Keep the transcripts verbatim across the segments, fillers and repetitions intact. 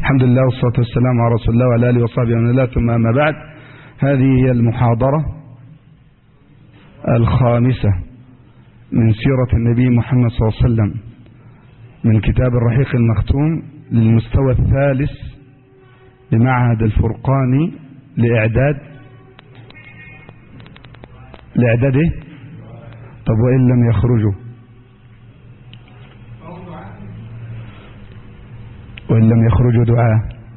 الحمد لله والصلاة والسلام على رسول الله وعلى آله وصحبه ومن والاه، ثم أما بعد. هذه هي المحاضرة الخامسة من سيرة النبي محمد صلى الله عليه وسلم من كتاب الرحيق المختوم للمستوى الثالث بمعهد الفرقاني لإعداد لإعداده. طب وإن لم يخرجوا وإن لم يخرجوا دعاء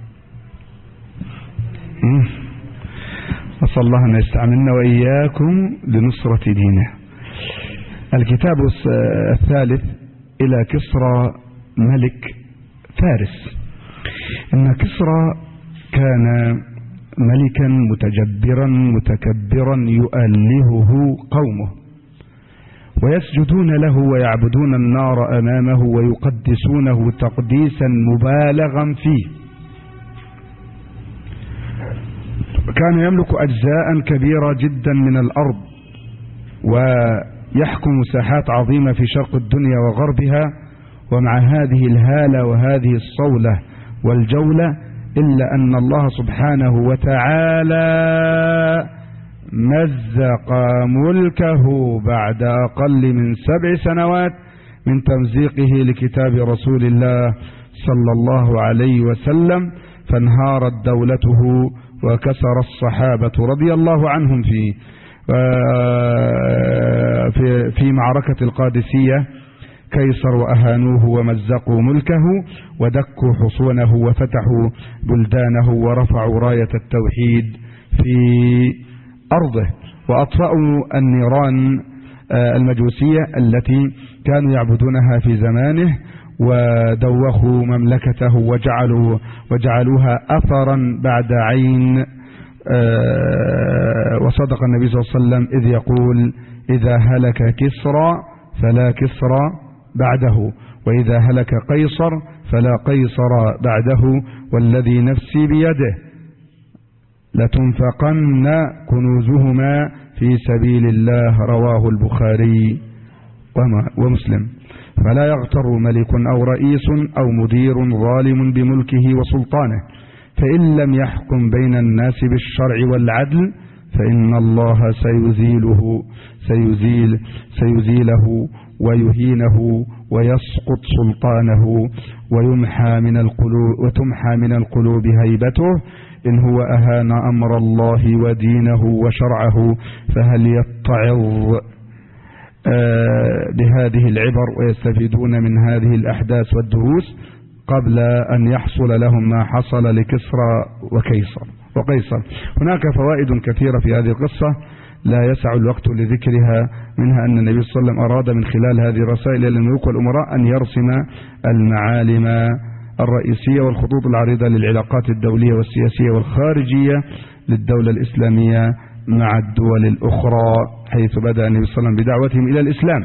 أسأل الله أن يستعملنا وإياكم لنصرة دينه. الكتاب الثالث إلى كسرى ملك فارس. إن كسرى كان ملكا متجبرا متكبرا يؤلهه قومه ويسجدون له ويعبدون النار أمامه ويقدسونه تقديسا مبالغا فيه. كان يملك أجزاء كبيرة جدا من الأرض ويحكم مساحات عظيمة في شرق الدنيا وغربها، ومع هذه الهالة وهذه الصولة والجولة إلا أن الله سبحانه وتعالى مزق ملكه بعد أقل من سبع سنوات من تمزيقه لكتاب رسول الله صلى الله عليه وسلم، فانهارت دولته وكسر الصحابة رضي الله عنهم في في, في معركة القادسية كيسر وأهانوه ومزقوا ملكه ودكوا حصونه وفتحوا بلدانه ورفعوا راية التوحيد في أرضه وأطفأوا النيران المجوسية التي كانوا يعبدونها في زمانه ودوخوا مملكته وجعلوا وجعلوها أثرا بعد عين. وصدق النبي صلى الله عليه وسلم إذ يقول: إذا هلك كسرى فلا كسرى بعده، وإذا هلك قيصر فلا قيصر بعده، والذي نفسي بيده لتنفقن كنوزهما في سبيل الله. رواه البخاري ومسلم. فلا يغتر ملك أو رئيس أو مدير ظالم بملكه وسلطانه، فإن لم يحكم بين الناس بالشرع والعدل فإن الله سيزيله سيزيل سيزيله ويهينه ويسقط سلطانه ويمحى من القلوب وتمحى من القلوب هيبته. إن هو أهان أمر الله ودينه وشرعه فهل يتعظ بهذه العبر ويستفيدون من هذه الأحداث والدروس قبل أن يحصل لهم ما حصل لكسرى وكيصر وقيصر. هناك فوائد كثيرة في هذه القصة لا يسع الوقت لذكرها، منها أن النبي صلى الله عليه وسلم أراد من خلال هذه الرسائل إلى الملوك والأمراء أن يرسم المعالم الرئيسية والخطوط العريضة للعلاقات الدولية والسياسية والخارجية للدولة الإسلامية مع الدول الأخرى، حيث بدأ النبي صلى الله عليه وسلم بدعوتهم إلى الإسلام.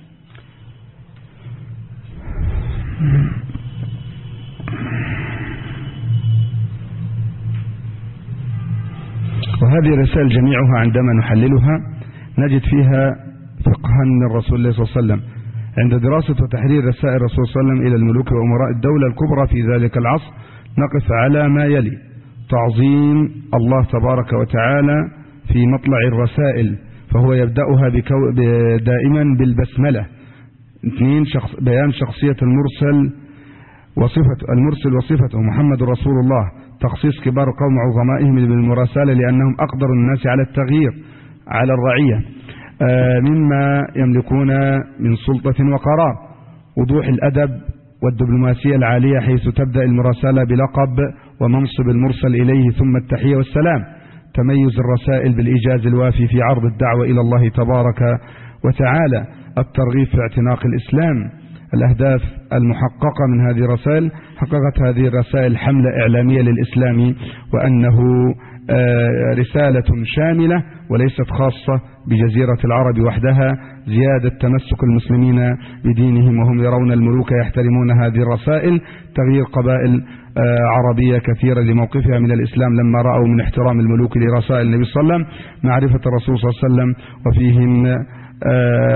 وهذه الرسائل جميعها عندما نحللها نجد فيها فقها من الرسول الله صلى الله عليه وسلم. عند دراسة وتحرير رسائل الرسول صلى الله عليه وسلم إلى الملوك وأمراء الدولة الكبرى في ذلك العصر نقف على ما يلي: تعظيم الله تبارك وتعالى في مطلع الرسائل، فهو يبدأها دائما بالبسملة. اثنين، شخص بيان شخصية المرسل وصفة المرسل وصفته محمد رسول الله، تخصيص كبار قوم عظمائهم بالمراسلة لأنهم أقدر الناس على التغيير على الرعية مما يملكون من سلطة وقرار، وضوح الأدب والدبلوماسية العالية حيث تبدأ المراسلة بلقب ومنصب المرسل إليه ثم التحية والسلام، تميز الرسائل بالإيجاز الوافي في عرض الدعوة إلى الله تبارك وتعالى، الترغيب في اعتناق الإسلام. الأهداف المحققة من هذه الرسائل: حققت هذه الرسائل حملة إعلامية للإسلام، وأنه رسالة شاملة وليست خاصة بجزيرة العرب وحدها، زيادة تمسك المسلمين بدينهم وهم يرون الملوك يحترمون هذه الرسائل، تغيير قبائل عربية كثيرة لموقفها من الإسلام لما رأوا من احترام الملوك لرسائل النبي صلى الله عليه وسلم، معرفة الرسول صلى الله عليه وسلم وفيهم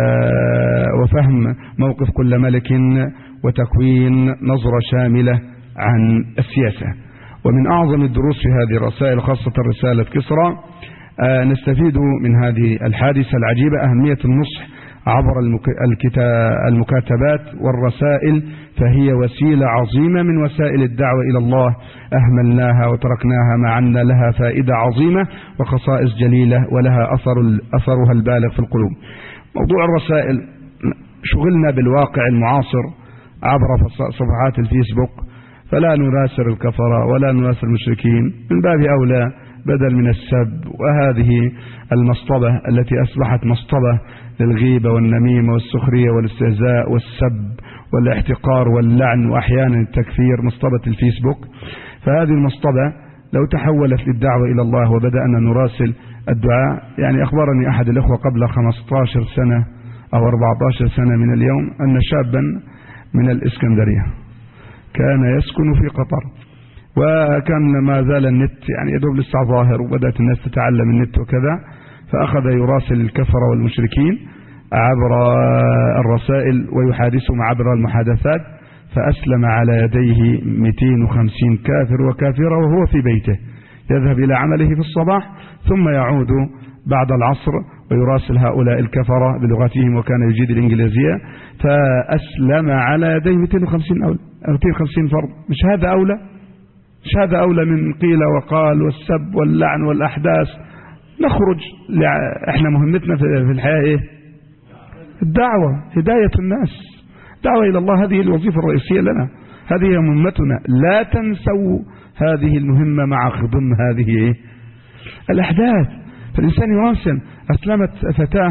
وفهم موقف كل ملك وتكوين نظرة شاملة عن السياسة. ومن أعظم الدروس في هذه الرسائل خاصة رسالة كسرى آه نستفيد من هذه الحادثة العجيبة أهمية النصح عبر المكاتبات والرسائل، فهي وسيلة عظيمة من وسائل الدعوة إلى الله أهملناها وتركناها مع أن لها فائدة عظيمة وخصائص جليلة ولها أثر أثرها البالغ في القلوب. موضوع الرسائل شغلنا بالواقع المعاصر عبر صفحات الفيسبوك، فلا نراسل الكفرة ولا نراسل المشركين، من باب أولى بدل من السب وهذه المصطبة التي أصبحت مصطبة للغيبة والنميمة والسخرية والاستهزاء والسب والاحتقار واللعن وأحيانا التكفير، مصطبة الفيسبوك. فهذه المصطبة لو تحولت للدعوة إلى الله وبدأنا نراسل الدعاء، يعني أخبرني أحد الأخوة قبل خمسة عشر سنة أو أربعة عشر سنة من اليوم أن شابا من الإسكندرية كان يسكن في قطر، وكان ما زال النت يعني يدوب لسه ظاهر وبدأت الناس تتعلم النت وكذا، فأخذ يراسل الكفرة والمشركين عبر الرسائل ويحادثهم عبر المحادثات، فأسلم على يديه مئتين وخمسين كافر وكافرة وهو في بيته، يذهب إلى عمله في الصباح ثم يعود بعد العصر ويراسل هؤلاء الكفرة بلغتهم وكان يجيد الإنجليزية، فأسلم على يديه مئتين وخمسين أولى مئتين وخمسين فرد. مش هذا أولى؟ مش هذا أولى من قيل وقال والسب واللعن والأحداث؟ نخرج، احنا مهمتنا في الحياة ايه؟ الدعوة، هداية الناس، دعوة إلى الله، هذه الوظيفة الرئيسية لنا، هذه مهمتنا، لا تنسوا هذه المهمة مع خضم هذه ايه؟ الأحداث. فالإنسان يراسل. أسلمت فتاة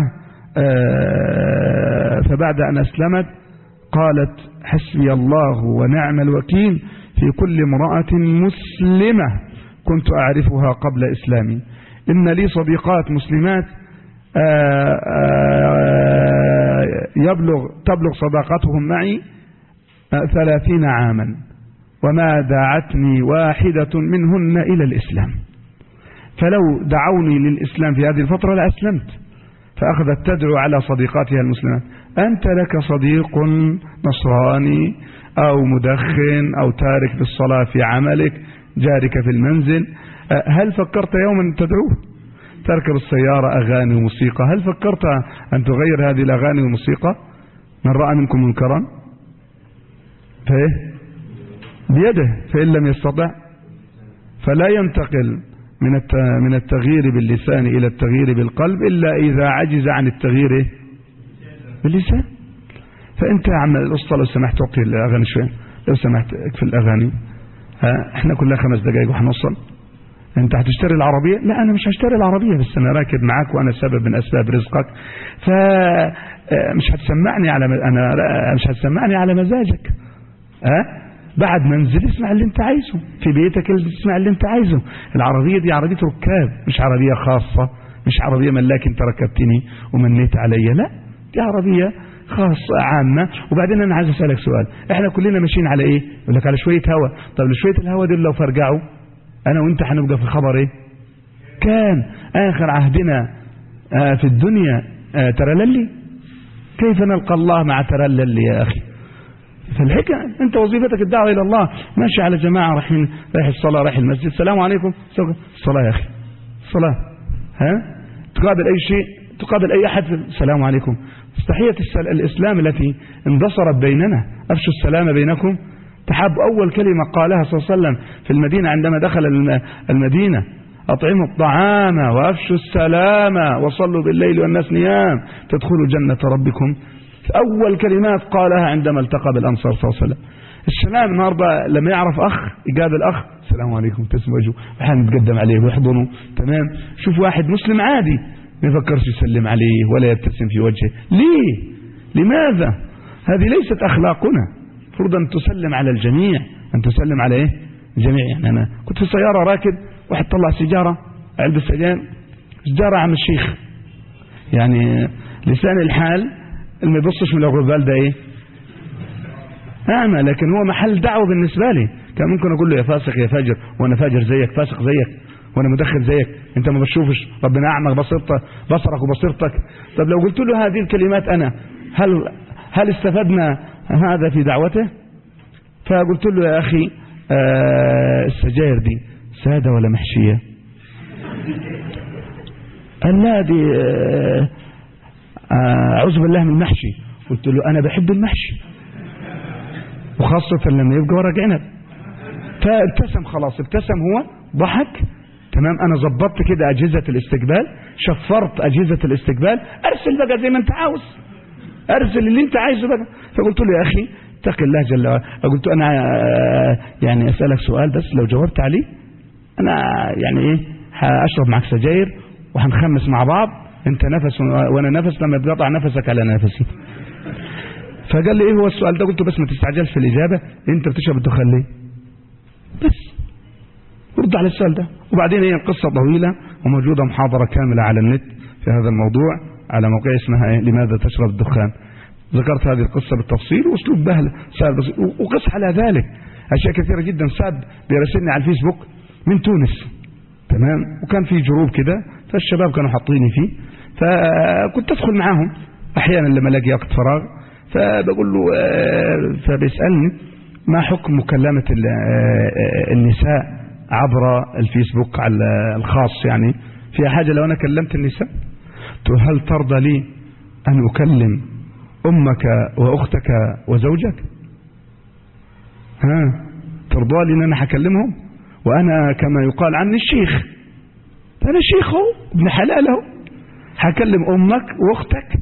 فبعد أن أسلمت قالت حسبي الله ونعم الوكيل في كل امرأة مسلمة كنت أعرفها قبل إسلامي، إن لي صديقات مسلمات آآ آآ يبلغ تبلغ صداقتهم معي ثلاثين عاما وما دعتني واحدة منهن إلى الإسلام، فلو دعوني للإسلام في هذه الفترة لأسلمت. فأخذت تدعو على صديقاتها المسلمات، أنت لك صديق نصراني أو مدخن أو تارك للصلاة في عملك، جارك في المنزل، هل فكرت يوما تدعوه؟ تركب السيارة أغاني وموسيقى، هل فكرت أن تغير هذه الأغاني والموسيقى؟ من رأى منكم منكرا فإيه؟ بيده، فإن لم يستطع فلا ينتقل من التغيير باللسان إلى التغيير بالقلب إلا إذا عجز عن التغيير باللسان. فأنت يا عم الأسطى لو سمحت وقتي الأغاني شوية، لو سمحت اكفي الأغاني، ها احنا كلها خمس دقائق وحنوصل. انت هتشتري العربية؟ لا انا مش هشتري العربية، بس انا راكب معاك وانا سبب من اسباب رزقك، فمش هتسمعني على انا مش هتسمعني على مزاجك. ها بعد منزل اسمع اللي انت عايزه، في بيتك اسمع اللي انت عايزه. العربية دي عربية ركاب، مش عربية خاصة، مش عربية ملاك انت ركبتني ومنيت عليا، لا دي عربية خاصة عامة. وبعدين انا عايز اسألك سؤال، احنا كلنا ماشيين على ايه؟ يقول لك على شوية هوا. طب شوية الهوا دول لو فرجعوا انا وانت هنبقى في خبر ايه؟ كان اخر عهدنا في الدنيا ترللي، كيف نلقى الله مع ترللي يا اخي؟ فالحكاية انت وظيفتك الدعوة الى الله، ماشي على جماعة رايحين رايح الصلاة رايح المسجد، السلام عليكم، الصلاة يا اخي الصلاة، ها تقابل اي شيء تقابل اي احد السلام عليكم. تحية الاسلام التي اندثرت بيننا، افشوا السلام بينكم. تحب اول كلمة قالها صلى الله عليه وسلم في المدينة عندما دخل المدينة، اطعموا الطعام وافشوا السلام وصلوا بالليل والناس نيام تدخلوا جنة ربكم. أول كلمات قالها عندما التقى بالأنصار صلى الله عليه وسلم. السلام النهاردة لما يعرف أخ يقابل أخ السلام عليكم، تسمى وجهه، أحيانا نتقدم عليه ويحضنه، تمام. شوف واحد مسلم عادي ما يفكرش يسلم عليه ولا يبتسم في وجهه، ليه؟ لماذا؟ هذه ليست أخلاقنا. المفروض أن تسلم على الجميع، أن تسلم على إيه؟ الجميع. يعني أنا كنت في السيارة راكب، واحد طلع سيجارة، علبة سجاير، سيجارة عم الشيخ، يعني لسان الحال اللي ما يبصش من الغربال ده ايه؟ اعمى، لكن هو محل دعوه بالنسبه لي. كان ممكن اقول له يا فاسق يا فاجر، وانا فاجر زيك، فاسق زيك، وانا مدخل زيك، انت ما بتشوفش، ربنا اعمى بصيرتك بصرك وبصيرتك. طب لو قلت له هذه الكلمات انا، هل هل استفدنا هذا في دعوته؟ فقلت له يا اخي آه السجاير دي سادة ولا محشية؟ قال لا دي آه أعوذ بالله من المحشي. قلت له أنا بحب المحشي، وخاصة لما يبقى ورق عنب. فابتسم، خلاص ابتسم، هو ضحك. تمام، أنا ظبطت كده أجهزة الاستقبال، شفرت أجهزة الاستقبال، أرسل بقى زي ما أنت عاوز، أرسل اللي أنت عايزه بقى. فقلت له يا أخي اتق الله جل وعلا. قلت أنا يعني أسألك سؤال بس، لو جاوبت عليه أنا يعني إيه هأشرب معك سجاير وهنخمس مع بعض، أنت نفس وأنا نفس، لما بيقطع نفسك على نفسي. فقال لي إيه هو السؤال ده؟ قلت بس ما تستعجلش في الإجابة، أنت بتشرب الدخان ليه؟ بس رد على السؤال ده. وبعدين هي قصة طويلة وموجودة محاضرة كاملة على النت في هذا الموضوع على موقع اسمها إيه؟ لماذا تشرب الدخان. ذكرت هذه القصة بالتفصيل واسلوب بهل سهل بسيط. وقص على ذلك أشياء كثيرة جدا. ساب بيرسلني على الفيسبوك من تونس، تمام، وكان في جروب كده فالشباب كانوا حاطيني فيه، فكنت أدخل معاهم أحيانا لما الاقي وقت فراغ. فبقول له فبيسألني ما حكم مكالمة النساء عبر الفيسبوك على الخاص، يعني في حاجة لو أنا كلمت النساء؟ هل ترضى لي أن أكلم أمك وأختك وزوجك؟ ها ترضى لي أن أنا هكلمهم وأنا كما يقال عني الشيخ؟ أنا شيخ هو ابن حلال هو، هكلم أمك وأختك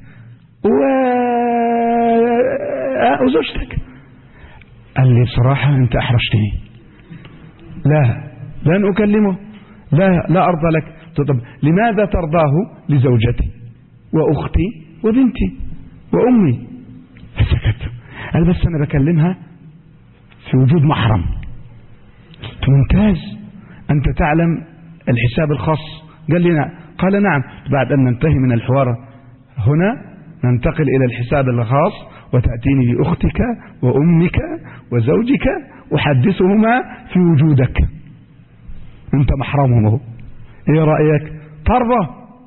وزوجتك. قال لي بصراحة أنت أحرجتني، لا لن أكلمه، لا لا أرضى لك. طب لماذا ترضاه لزوجتي وأختي وبنتي وأمي؟ فسكت. قال بس أنا بكلمها في وجود محرم. ممتاز، أنت تعلم الحساب الخاص؟ قال لي نعم. قال نعم. بعد أن ننتهي من الحوار هنا ننتقل إلى الحساب الخاص وتأتيني بأختك وأمك وزوجك وحدثهما في وجودك، أنت محرمهم. إيه رأيك؟ ترضى؟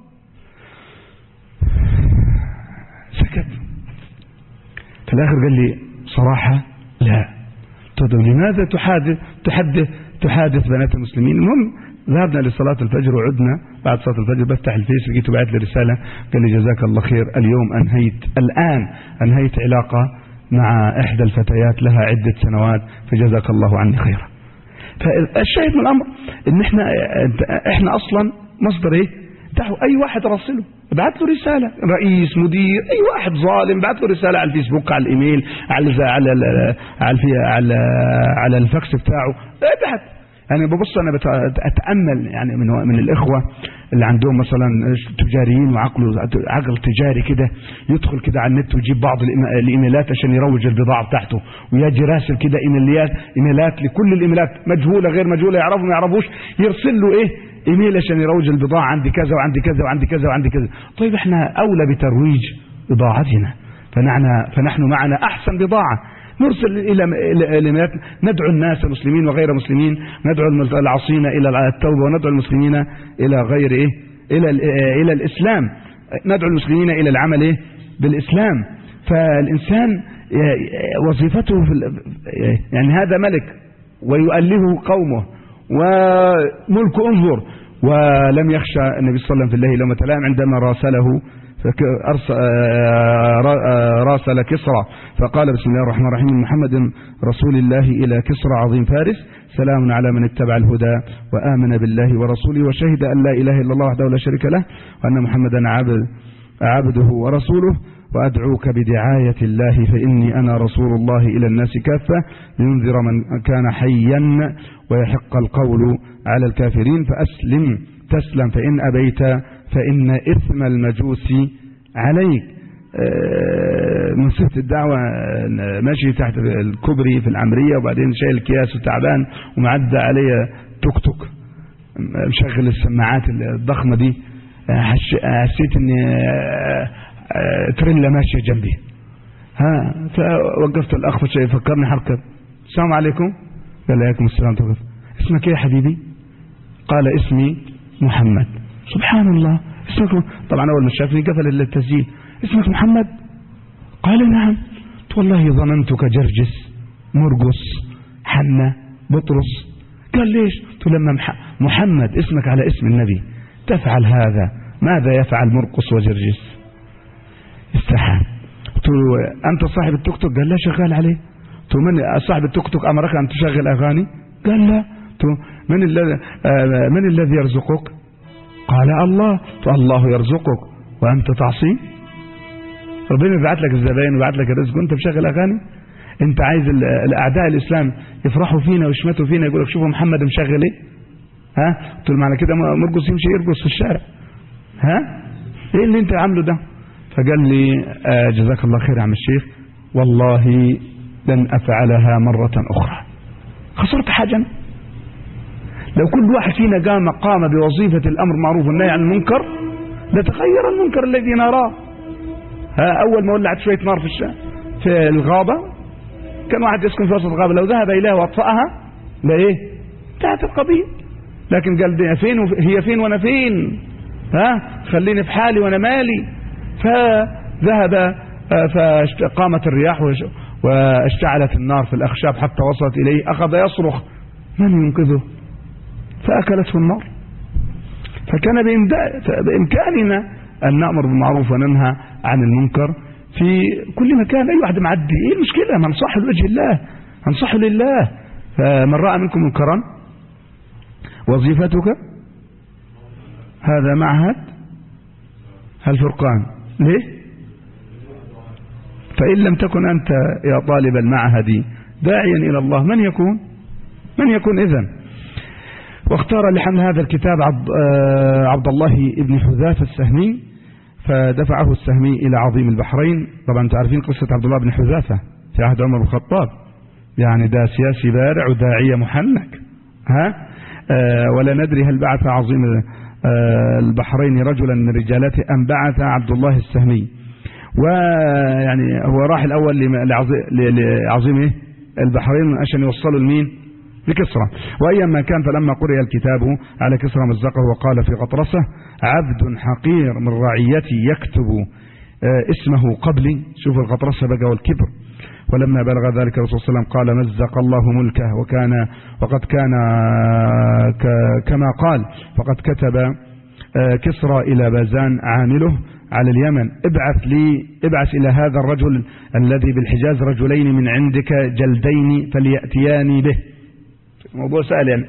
سكت. في الآخر قال لي صراحة لا. طيب لماذا تحادث تحدث تحادث بنات المسلمين؟ المهم ذهبنا لصلاة الفجر وعدنا. بعد صلاة الفجر بفتح الفيس لقيته بعت لي رسالة قال لي جزاك الله خير، اليوم أنهيت الآن أنهيت علاقة مع إحدى الفتيات لها عدة سنوات، فجزاك الله عني خيرا. فالشاهد من الأمر إن إحنا إحنا أصلا مصدر إيه؟ دعوة. أي واحد راسله بعت له رسالة، رئيس مدير أي واحد ظالم بعت له رسالة على الفيسبوك على الإيميل على على على على, على الفاكس بتاعه ابعت. يعني ببص أنا بتأمل يعني من من الإخوة اللي عندهم مثلا تجاريين وعقله عقل تجاري كده، يدخل كده على النت ويجيب بعض الإيميلات عشان يروج البضاعة بتاعته، ويجي راسل كده إيميلات إيميلات لكل الإيميلات مجهولة غير مجهولة، يعرفوا ما يعرفوش، يرسل له إيه إيميل عشان يروج البضاعة، عندي كذا وعندي كذا وعندي كذا وعندي كذا. طيب إحنا أولى بترويج بضاعتنا، فنحن فنحن معنا أحسن بضاعة، نرسل إلى إلى ندعو الناس المسلمين وغير مسلمين، ندعو العاصين إلى التوبة وندعو المسلمين إلى غير إيه إلى إلى الإسلام، ندعو المسلمين إلى العمل إيه بالإسلام. فالإنسان وظيفته في يعني هذا ملك ويؤله قومه وملك انظر، ولم يخشى النبي صلى الله عليه وسلم في الله لومة لائم عندما راسله راسل كسرى فقال بسم الله الرحمن الرحيم محمد رسول الله إلى كسرى عظيم فارس، سلام على من اتبع الهدى وآمن بالله ورسوله وشهد أن لا إله إلا الله وحده لا شريك له وأن محمدا عبد عبده ورسوله، وأدعوك بدعاية الله فإني أنا رسول الله إلى الناس كافة لينذر من كان حيا ويحق القول على الكافرين، فأسلم تسلم فإن أبيت فإن إثم المجوس عليك. من صفة الدعوة ماشي تحت الكوبري في العمرية وبعدين شايل الكياس وتعبان ومعدى عليه توك توك مشغل السماعات الضخمة دي، حسيت ان تريلا ماشية جنبي، ها فوقفت الأخ شيء فكرني حركة السلام عليكم، قال عليكم السلام توقف. اسمك ايه يا حبيبي؟ قال اسمي محمد. سبحان الله، اسمك طبعا أول ما شافني قفل التسجيل، اسمك محمد؟ قال نعم. والله ظننتك جرجس مرقص حنة بطرس. قال ليش؟ قلت لما محمد اسمك على اسم النبي تفعل هذا، ماذا يفعل مرقس وجرجس؟ استحى. قلت له أنت صاحب التوك توك؟ قال لا شغال عليه. قلت له من صاحب التوك توك أمرك أن تشغل أغاني؟ قال لا. قلت له من الذي من الذي يرزقك؟ قال الله. قلت الله يرزقك وأنت تعصي؟ ربنا يبعت لك الزباين ويبعت لك الرزق وأنت بشغل أغاني؟ أنت عايز الأعداء الإسلام يفرحوا فينا ويشمتوا فينا يقول لك شوفوا محمد مشغل إيه؟ ها؟ قلت له معنى كده مرقس يمشي يرقص في الشارع؟ ها؟ إيه اللي أنت عامله ده؟ فقال لي آه جزاك الله خير يا عم الشيخ، والله لن أفعلها مرة أخرى. خسرت حاجة؟ لو كل واحد فينا قام قام بوظيفة الأمر معروف والنهي عن المنكر لتغير المنكر الذي نراه. ها أول ما ولعت شوية نار في الشارع في الغابة، كان واحد يسكن في وسط الغابة لو ذهب إليها وأطفأها لا إيه؟ انتهت القضية. لكن قال دي فين هي فين وأنا فين؟ ها خليني في حالي وأنا مالي. فذهب فقامت الرياح واشتعلت النار في الأخشاب حتى وصلت إليه، أخذ يصرخ من ينقذه؟ فأكلته النار. فكان بإمكاننا أن نأمر بالمعروف وننهى عن المنكر في كل مكان. أي واحد معدي إيه المشكلة؟ ما نصح لوجه الله، نصح لله. فمن رأى منكم منكرا وظيفتك هذا معهد الفرقان. ليه؟ فإن لم تكن أنت يا طالب المعهد داعيا إلى الله من يكون؟ من يكون إذن؟ واختار لحمل هذا الكتاب عبد الله بن حذافة السهمي، فدفعه السهمي إلى عظيم البحرين. طبعا تعرفين قصة عبد الله بن حذافة في عهد عمر بن الخطاب، يعني ده سياسي بارع وداعية محنك. ها آه ولا ندري هل بعث عظيم آه البحرين رجلا من رجالته أم بعث عبد الله السهمي. ويعني هو راح الأول لعظيم البحرين عشان يوصلوا لمين؟ لكسرى. وأيما كان فلما قرئ الكتاب على كسرى مزقه وقال في غطرسه عبد حقير من رعيتي يكتب آه اسمه قبلي. شوف الغطرسه بقى والكبر. ولما بلغ ذلك الرسول صلى الله عليه وسلم قال مزق الله ملكه وكان وقد كان كما قال فقد كتب آه كسرى إلى بازان عامله على اليمن ابعث لي ابعث إلى هذا الرجل الذي بالحجاز رجلين من عندك جلدين فليأتياني به. موضوع سهل يعني.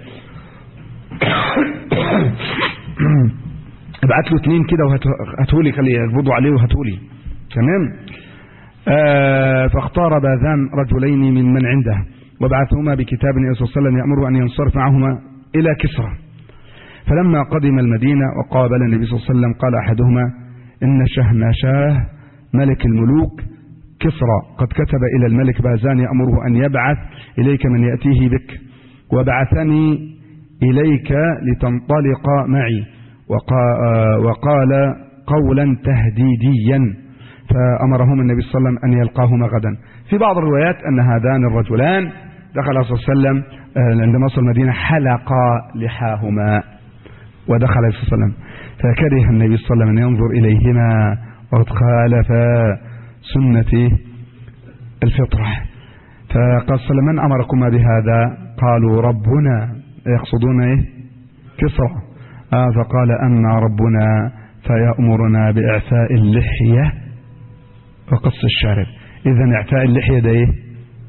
ابعت له اثنين كده وهاتولي، خليه يقبضوا عليه وهاتولي. تمام. آه فاختار باذان رجلين من من عنده وبعثهما بكتاب النبي صلى الله عليه وسلم يأمر أن ينصرف معهما إلى كسرى. فلما قدم المدينة وقابل النبي صلى الله عليه وسلم قال أحدهما إن شهنشاه ملك الملوك كسرى قد كتب إلى الملك باذان يأمره أن يبعث إليك من يأتيه بك، وبعثني إليك لتنطلق معي، وقال قولا تهديديا، فأمرهم النبي صلى الله عليه وسلم أن يلقاهما غدا. في بعض الروايات أن هذان الرجلان دخل صلى الله عليه وسلم عندما وصل المدينة حلقا لحاهما ودخل صلى الله عليه وسلم، فكره النبي صلى الله عليه وسلم أن ينظر إليهما وقد خالف سنة الفطرة. فقال صلى الله عليه وسلم من أمركما بهذا؟ قالوا ربنا، يقصدون إيه؟ كسرى. آه فقال أما ربنا فيأمرنا بإعفاء اللحية وقص الشارب. إذن إعفاء اللحية ده إيه؟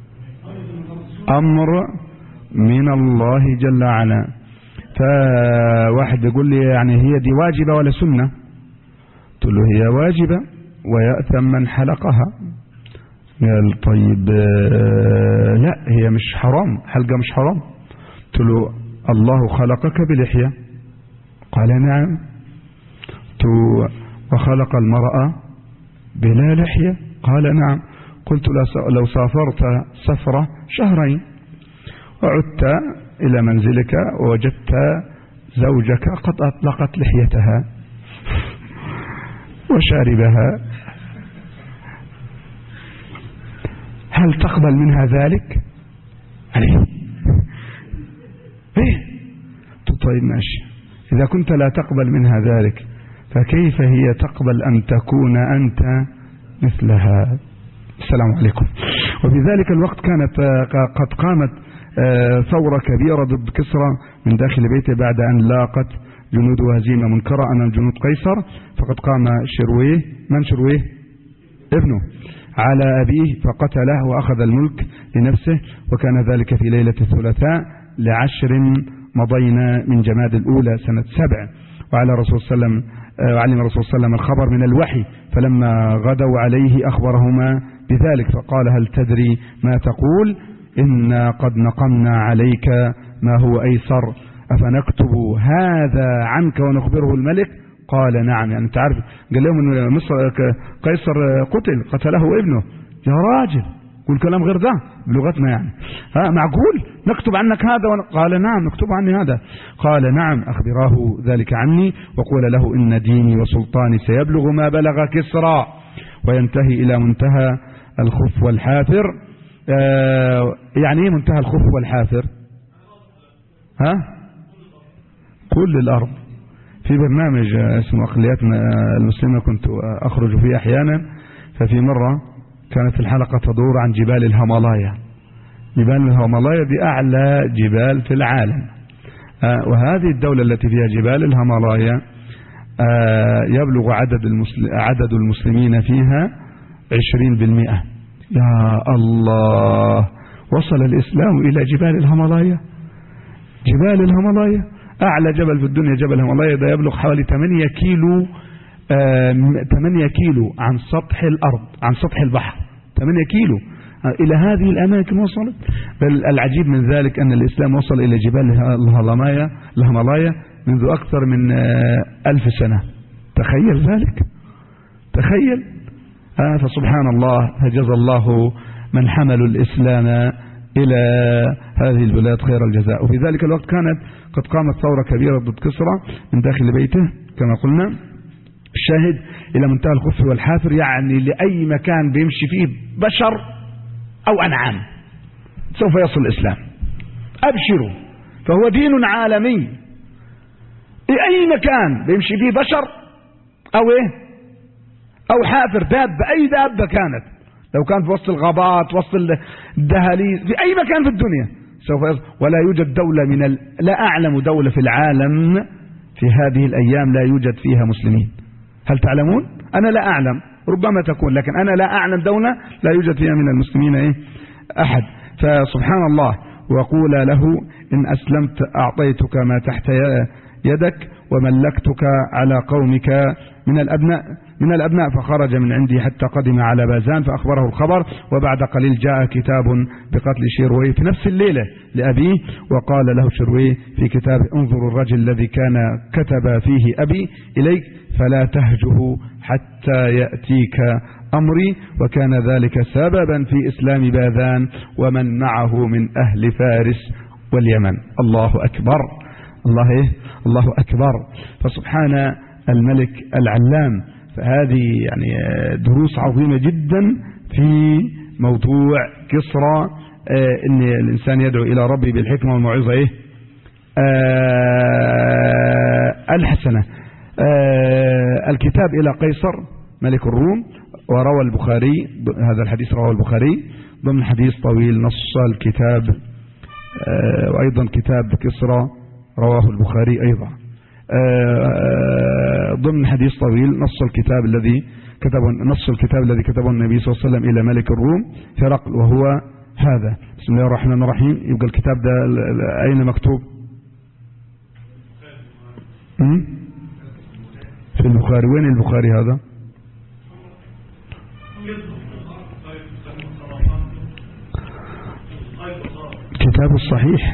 أمر من الله جل وعلا. فواحد يقول لي يعني هي دي واجبة ولا سنة؟ قلت له هي واجبة ويأثم من حلقها. قال طيب لا هي مش حرام، حلقة مش حرام. قلت له الله خلقك بلحية؟ قال نعم. قلت وخلق المرأة بلا لحية؟ قال نعم. قلت لو سافرت سفرة شهرين وعدت إلى منزلك ووجدت زوجك قد أطلقت لحيتها وشاربها، هل تقبل منها ذلك؟ عليه ايه؟ طيب ماشي، إذا كنت لا تقبل منها ذلك فكيف هي تقبل أن تكون أنت مثلها؟ السلام عليكم. وفي ذلك الوقت كانت قد قامت ثورة كبيرة ضد كسرى من داخل بيته بعد أن لاقت جنوده هزيمة منكرة أمام جنود قيصر، فقد قام شرويه، من شرويه؟ ابنه، على أبيه فقتله وأخذ الملك لنفسه، وكان ذلك في ليلة الثلاثاء لعشر مضينا من جماد الأولى سنة سبع. وعلى رسول صلى الله عليه وسلم وعلم الرسول صلى الله عليه وسلم الخبر من الوحي، فلما غدوا عليه أخبرهما بذلك فقال هل تدري ما تقول؟ إنا قد نقمنا عليك ما هو أيسر، أفنكتب هذا عنك ونخبره الملك؟ قال نعم. يعني تعرف قال لهم ان مصر قيصر قتل قتله ابنه، يا راجل قول كلام غير ده بلغتنا يعني، ها معقول نكتب عنك هذا؟ قال نعم نكتب عني هذا. قال نعم أخبراه ذلك عني وقول له إن ديني وسلطاني سيبلغ ما بلغ كسرى وينتهي إلى منتهى الخف والحافر. آه يعني ايه منتهى الخف والحافر؟ ها كل الأرض. في برنامج اسمه أقلياتنا المسلمة كنت أخرج فيه أحيانا، ففي مرة كانت الحلقة تدور عن جبال الهيمالايا. جبال الهيمالايا دي أعلى جبال في العالم، آه وهذه الدولة التي فيها جبال الهيمالايا آه يبلغ عدد, المسل... عدد المسلمين فيها عشرين بالمئة. يا الله، وصل الإسلام إلى جبال الهيمالايا. جبال الهيمالايا أعلى جبل في الدنيا جبل الهيمالايا، ده يبلغ حوالي ثمانية كيلو آه ثمانية كيلو عن سطح الأرض، عن سطح البحر، ثمانية كيلو آه إلى هذه الأماكن وصلت. بل العجيب من ذلك أن الإسلام وصل إلى جبال الهيمالايا الهيمالايا منذ أكثر من آه ألف سنة. تخيل ذلك، تخيل. آه فسبحان الله، فجزى الله من حملوا الإسلام إلى هذه البلاد خير الجزاء. وفي ذلك الوقت كانت قد قامت ثورة كبيرة ضد كسرى من داخل بيته كما قلنا. الشاهد إلى منتهى الخف والحافر، يعني لأي مكان بيمشي فيه بشر أو أنعام سوف يصل الإسلام، أبشروا، فهو دين عالمي. أي مكان بيمشي فيه بشر أو إيه أو حافر دابة، أي دابة كانت، لو كانت في وسط الغابات وسط الدهاليز في أي مكان في الدنيا سوف يصل. ولا يوجد دولة من ال... لا أعلم دولة في العالم في هذه الأيام لا يوجد فيها مسلمين. هل تعلمون؟ أنا لا أعلم، ربما تكون، لكن أنا لا أعلم دولة لا يوجد فيها من المسلمين إيه؟ أحد. فسبحان الله. وقول له إن أسلمت أعطيتك ما تحت يدك وملكتك على قومك من الأبناء من الأبناء فخرج من عندي حتى قدم على بازان فأخبره الخبر. وبعد قليل جاء كتاب بقتل شيرويه في نفس الليلة لأبيه، وقال له شيرويه في كتاب انظر الرجل الذي كان كتب فيه أبي إليك فلا تهجه حتى يأتيك أمري. وكان ذلك سببا في إسلام باذان ومن معه من أهل فارس واليمن. الله أكبر، الله إيه؟ الله أكبر. فسبحان الملك العلام. فهذه يعني دروس عظيمة جدا في موضوع كسرى، إن الإنسان يدعو إلى ربه بالحكمة والموعظة إيه؟ الحسنة. الكتاب إلى قيصر ملك الروم. وروى البخاري هذا الحديث، رواه البخاري ضمن حديث طويل نص الكتاب، وأيضا كتاب كسرى رواه البخاري أيضا ضمن حديث طويل نص الكتاب الذي كتبه نص الكتاب الذي كتبه النبي صلى الله عليه وسلم إلى ملك الروم هرقل، وهو هذا. بسم الله الرحمن الرحيم. يبقى الكتاب ده أين مكتوب؟ في البخاري. وين البخاري هذا؟ كتاب الصحيح،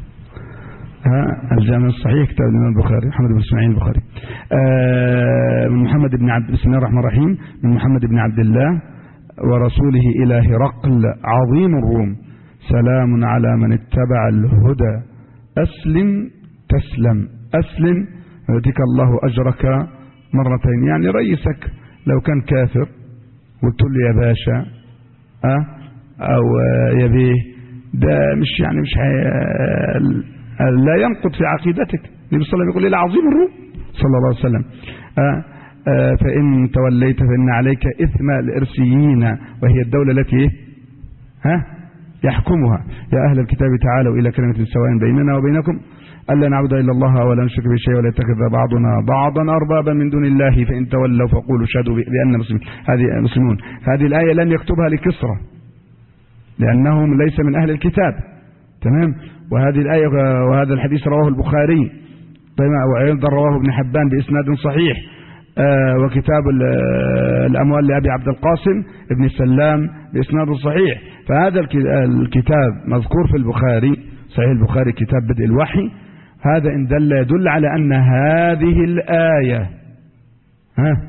ها الجامع الصحيح كتاب الإمام البخاري محمد بن إسماعيل البخاري. آه من محمد بن عبد بسم الله الرحمن الرحيم من محمد بن عبد الله ورسوله إلى هرقل عظيم الروم. سلام على من اتبع الهدى، أسلم تسلم، أسلم يؤتيك الله أجرك مرتين. يعني رئيسك لو كان كافر قلت له يا باشا أه أو يا بيه، ده مش يعني مش لا ينقض في عقيدتك. النبي صلى الله عليه وسلم يقول إلى عظيم الروم صلى الله عليه وسلم أه أه فإن توليت فإن عليك إثم الإرسيين، وهي الدولة التي ها يحكمها. يا أهل الكتاب تعالوا إلى كلمة سواء بيننا وبينكم ألا نعبد إلا الله ولا نشرك به شيئا ولا يتخذ بعضنا بعضا أربابا من دون الله فإن تولوا فقولوا اشهدوا بأننا مسلمون. هذه مسلمون. هذه الآية لم يكتبها لكسرى لأنهم ليس من أهل الكتاب. تمام. وهذه الآية وهذا الحديث رواه البخاري وأيضا رواه ابن حبان بإسناد صحيح. آه وكتاب الأموال لأبي عبد القاسم ابن السلام بإسناد صحيح. فهذا الكتاب مذكور في البخاري صحيح البخاري كتاب بدء الوحي. هذا إن دل يدل على أن هذه الآية ها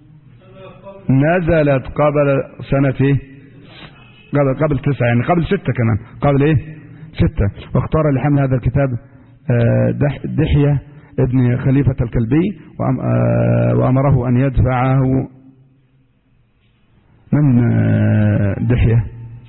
نزلت قبل سنة قبل, قبل تسعة يعني قبل ستة كمان قبل إيه ستة. واختار لحمل هذا الكتاب دحية ابن خليفة الكلبي وأمره أن يدفعه من دحية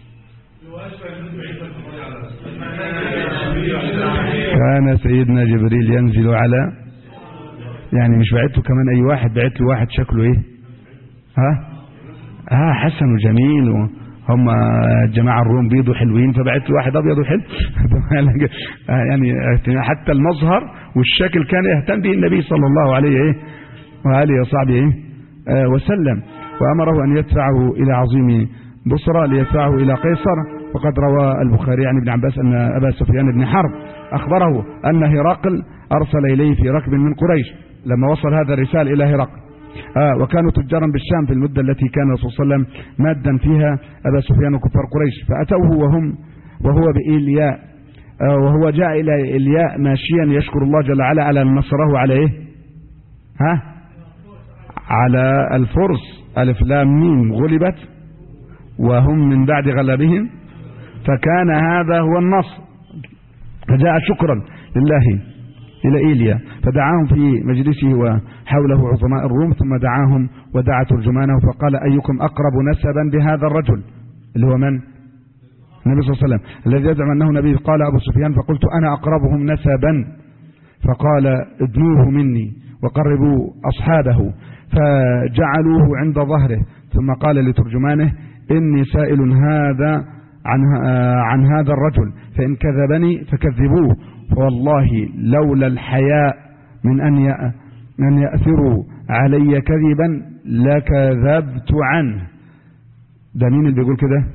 كان سيدنا جبريل ينزل على يعني مش بعته كمان أي واحد بعت له واحد شكله إيه ها ها حسن وجميل هم الجماعة الروم بيضوا حلوين فبعت له واحد أبيض وحلو يعني حتى المظهر والشكل كان يهتم به النبي صلى الله عليه إيه وآله وصحبه إيه آه وسلم. وأمره أن يدفعه إلى عظيم بصرى ليدفعه إلى قيصر. وقد روى البخاري عن ابن عباس أن أبا سفيان بن حرب أخبره أن هرقل أرسل إليه في ركب من قريش لما وصل هذا الرسال إلى هرقل. آه وكانوا تجارا بالشام في المدة التي كان الرسول صلى الله عليه وسلم مادا فيها أبا سفيان وكفار قريش. فأتوه وهم وهو بإيلياء آه وهو جاء إلى إيلياء ماشيا يشكر الله جل وعلا على نصره على إيه ها على الفرس ألف لام ميم غلبت وهم من بعد غلبهم فكان هذا هو النصر. فجاء شكرا لله إلى إيليا فدعاهم في مجلسه وحوله عظماء الروم ثم دعاهم ودعا ترجمانه فقال أيكم أقرب نسبا بهذا الرجل اللي هو من النبي صلى الله عليه وسلم الذي يزعم أنه نبي. قال أبو سفيان فقلت أنا أقربهم نسبا. فقال ادنوه مني وقربوا أصحابه فجعلوه عند ظهره ثم قال لترجمانه إني سائل هذا عن, عن هذا الرجل فإن كذبني فكذبوه فوالله لولا الحياء من أن من يأثروا علي كذبا لكذبت عنه. ده مين اللي بيقول كده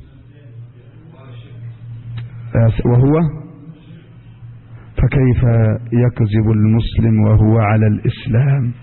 وهو فكيف يكذب المسلم وهو على الإسلام؟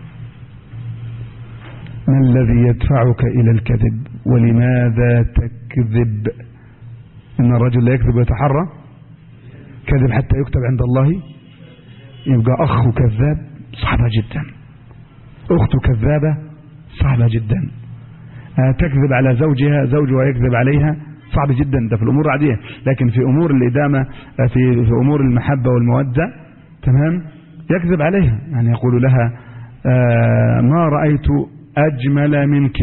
ما الذي يدفعك إلى الكذب ولماذا تكذب؟ إن الرجل لا يكذب ويتحرى كذب حتى يكتب عند الله. يبقى أخ كذاب صعبة جدا أخت كذابة صعبة جدا. تكذب على زوجها زوجها يكذب عليها صعب جدا. ده في الأمور العادية. لكن في أمور الإدامة في, في أمور المحبة والمودة تمام يكذب عليها يعني يقول لها آه ما رأيت أجمل منك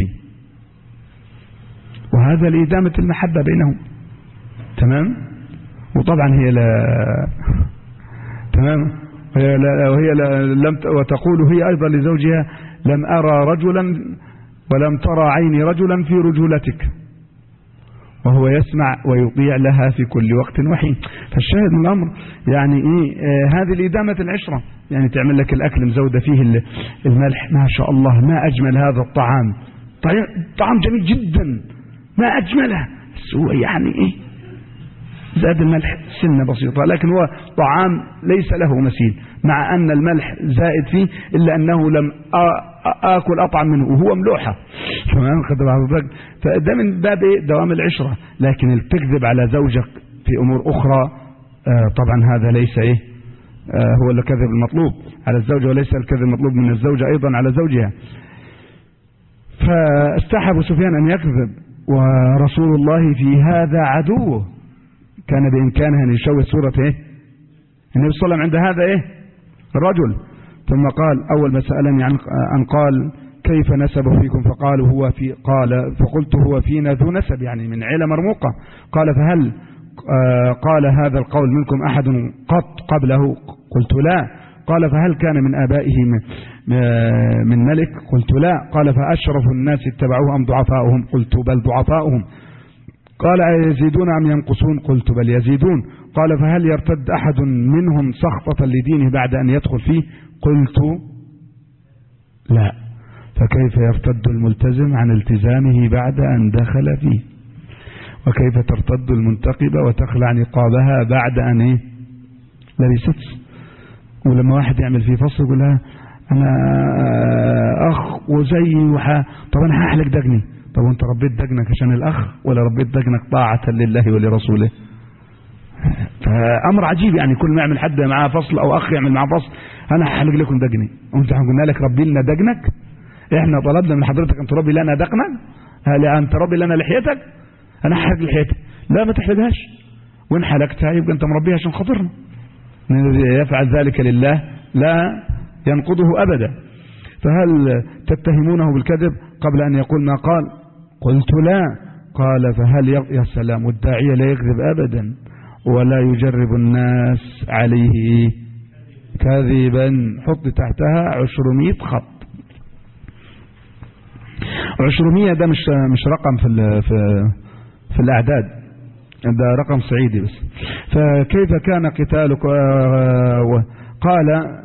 وهذا لإدامة المحبة بينهم تمام. وطبعا هي لا تمام وهي, لا وهي لا لم وتقول هي أيضا لزوجها لم أرى رجلا ولم ترى عيني رجلا في رجولتك وهو يسمع ويطيع لها في كل وقت وحين. فالشاهد من الأمر يعني إيه آه هذه الإدامة العشرة يعني تعمل لك الأكل مزودة فيه الملح ما شاء الله ما أجمل هذا الطعام طعام جميل جدا ما أجمله هو يعني إيه زاد الملح سنة بسيطة لكن هو طعام ليس له مثيل مع أن الملح زائد فيه إلا أنه لم آكل أطعم منه وهو ملوحة. فده من باب دوام العشرة. لكن التكذب على زوجك في أمور أخرى طبعا هذا ليس إيه هو الكذب المطلوب على الزوجة وليس الكذب المطلوب من الزوجة أيضا على زوجها. فاستحب سفيان أن يكذب ورسول الله في هذا عدوه كان بإمكانه أن يشوه صورة إيه النبي صلى الله عليه وسلم عند هذا إيه الرجل. ثم قال أول ما سألني عن أن قال كيف نسبه فيكم فقالوا هو في قال فقلت هو فينا ذو نسب يعني من عيلة مرموقة. قال فهل آه قال هذا القول منكم أحد قط قبله قلت لا. قال فهل كان من آبائه من ملك قلت لا. قال فأشرف الناس اتبعوه أم ضعفاؤهم قلت بل ضعفاؤهم. قال أيزيدون أم ينقصون؟ قلت بل يزيدون. قال فهل يرتد أحد منهم سخطة لدينه بعد أن يدخل فيه؟ قلت لا. فكيف يرتد الملتزم عن التزامه بعد أن دخل فيه؟ وكيف ترتد المنتقبة وتخلع نقابها بعد أن إيه؟ لبست؟ ولما واحد يعمل فيه فصل يقول لها أنا أخ وزي وحا، طب أنا هحلق دقني. طب وانت ربيت دقنك عشان الأخ ولا ربيت دقنك طاعة لله ولرسوله؟ فأمر عجيب يعني. كل ما يعمل حد معاه فصل أو أخ يعمل معاه فصل أنا هحلق لكم دقني، وانت قلنا لك ربي لنا دقنك؟ احنا طلبنا من حضرتك أن تربي لنا دقنك؟ هل أن تربي لنا لحيتك؟ أنا هحلق لحيتك. لا ما تحلقهاش، وإن حلقتها يبقى أنت مربيها عشان خاطرنا. يفعل ذلك لله لا ينقضه أبدا. فهل تتهمونه بالكذب قبل أن يقول ما قال؟ قلت لا. قال فهل يغ... يا سلام، والداعية لا يكذب أبدا ولا يجرب الناس عليه كذبا. حط تحتها عشرمية خط. عشرمية ده مش مش رقم في ال... في في الأعداد، ده رقم صعيدي بس. فكيف كان قتالك؟ قال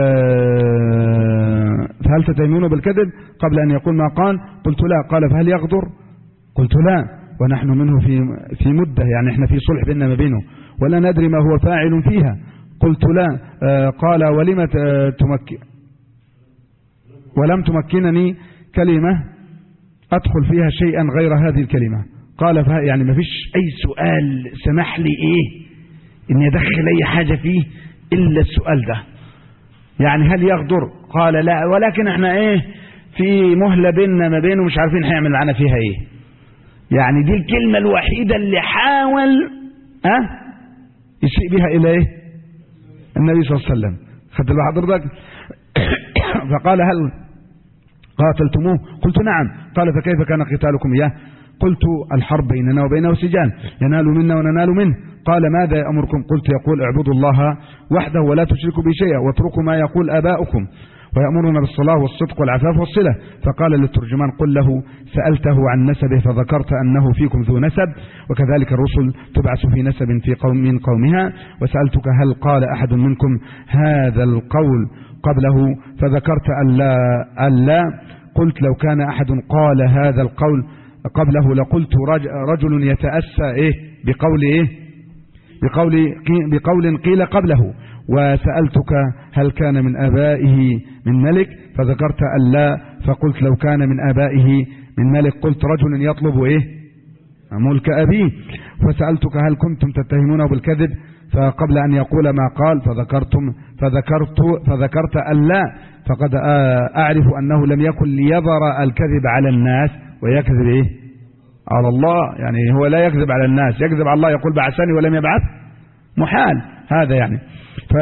فهل تتهمونه بالكذب قبل أن يقول ما قال؟ قلت لا. قال فهل يغدر؟ قلت لا، ونحن منه في في مدة، يعني احنا في صلح بيننا ما بينه ولا ندري ما هو فاعل فيها. قلت لا. قال ولم تمكن ولم تمكنني كلمة أدخل فيها شيئا غير هذه الكلمة. قال يعني ما فيش أي سؤال سمح لي إيه إني أدخل أي حاجة فيه إلا السؤال ده. يعني هل يغدر؟ قال لا، ولكن احنا إيه في مهلة بيننا ما بينه مش عارفين هيعمل معنا فيها إيه. يعني دي الكلمة الوحيدة اللي حاول أه يسيء بها إلى إيه النبي صلى الله عليه وسلم. خدت بها حضرتك؟ فقال هل قاتلتموه؟ قلت نعم. قال فكيف كان قتالكم إياه؟ قلت الحرب بيننا وبينه سجال، ينال منا وننال منه. قال ماذا يأمركم؟ قلت يقول اعبدوا الله وحده ولا تشركوا به شيئا واتركوا ما يقول آباؤكم ويأمرنا بالصلاة والصدق والعفاف والصلة. فقال للترجمان قل له سألته عن نسبه فذكرت أنه فيكم ذو نسب وكذلك الرسل تبعث في نسب في قوم من قومها، وسألتك هل قال أحد منكم هذا القول قبله فذكرت ألا ألا قلت لو كان أحد قال هذا القول قبله لقلت رجل يتأسى إيه بقول إيه بقول بقول قيل قبله. وسألتك هل كان من آبائه من ملك فذكرت ألا فقلت لو كان من آبائه من ملك قلت رجل يطلب إيه ملك أبيه. فسألتك هل كنتم تتهمونه بالكذب فقبل أن يقول ما قال فذكرتم فذكرت فذكرت ألا فقد أعرف أنه لم يكن ليظهر الكذب على الناس ويكذب إيه على الله. يعني هو لا يكذب على الناس، يكذب على الله، يقول بعثني ولم يبعث، محال هذا يعني. ف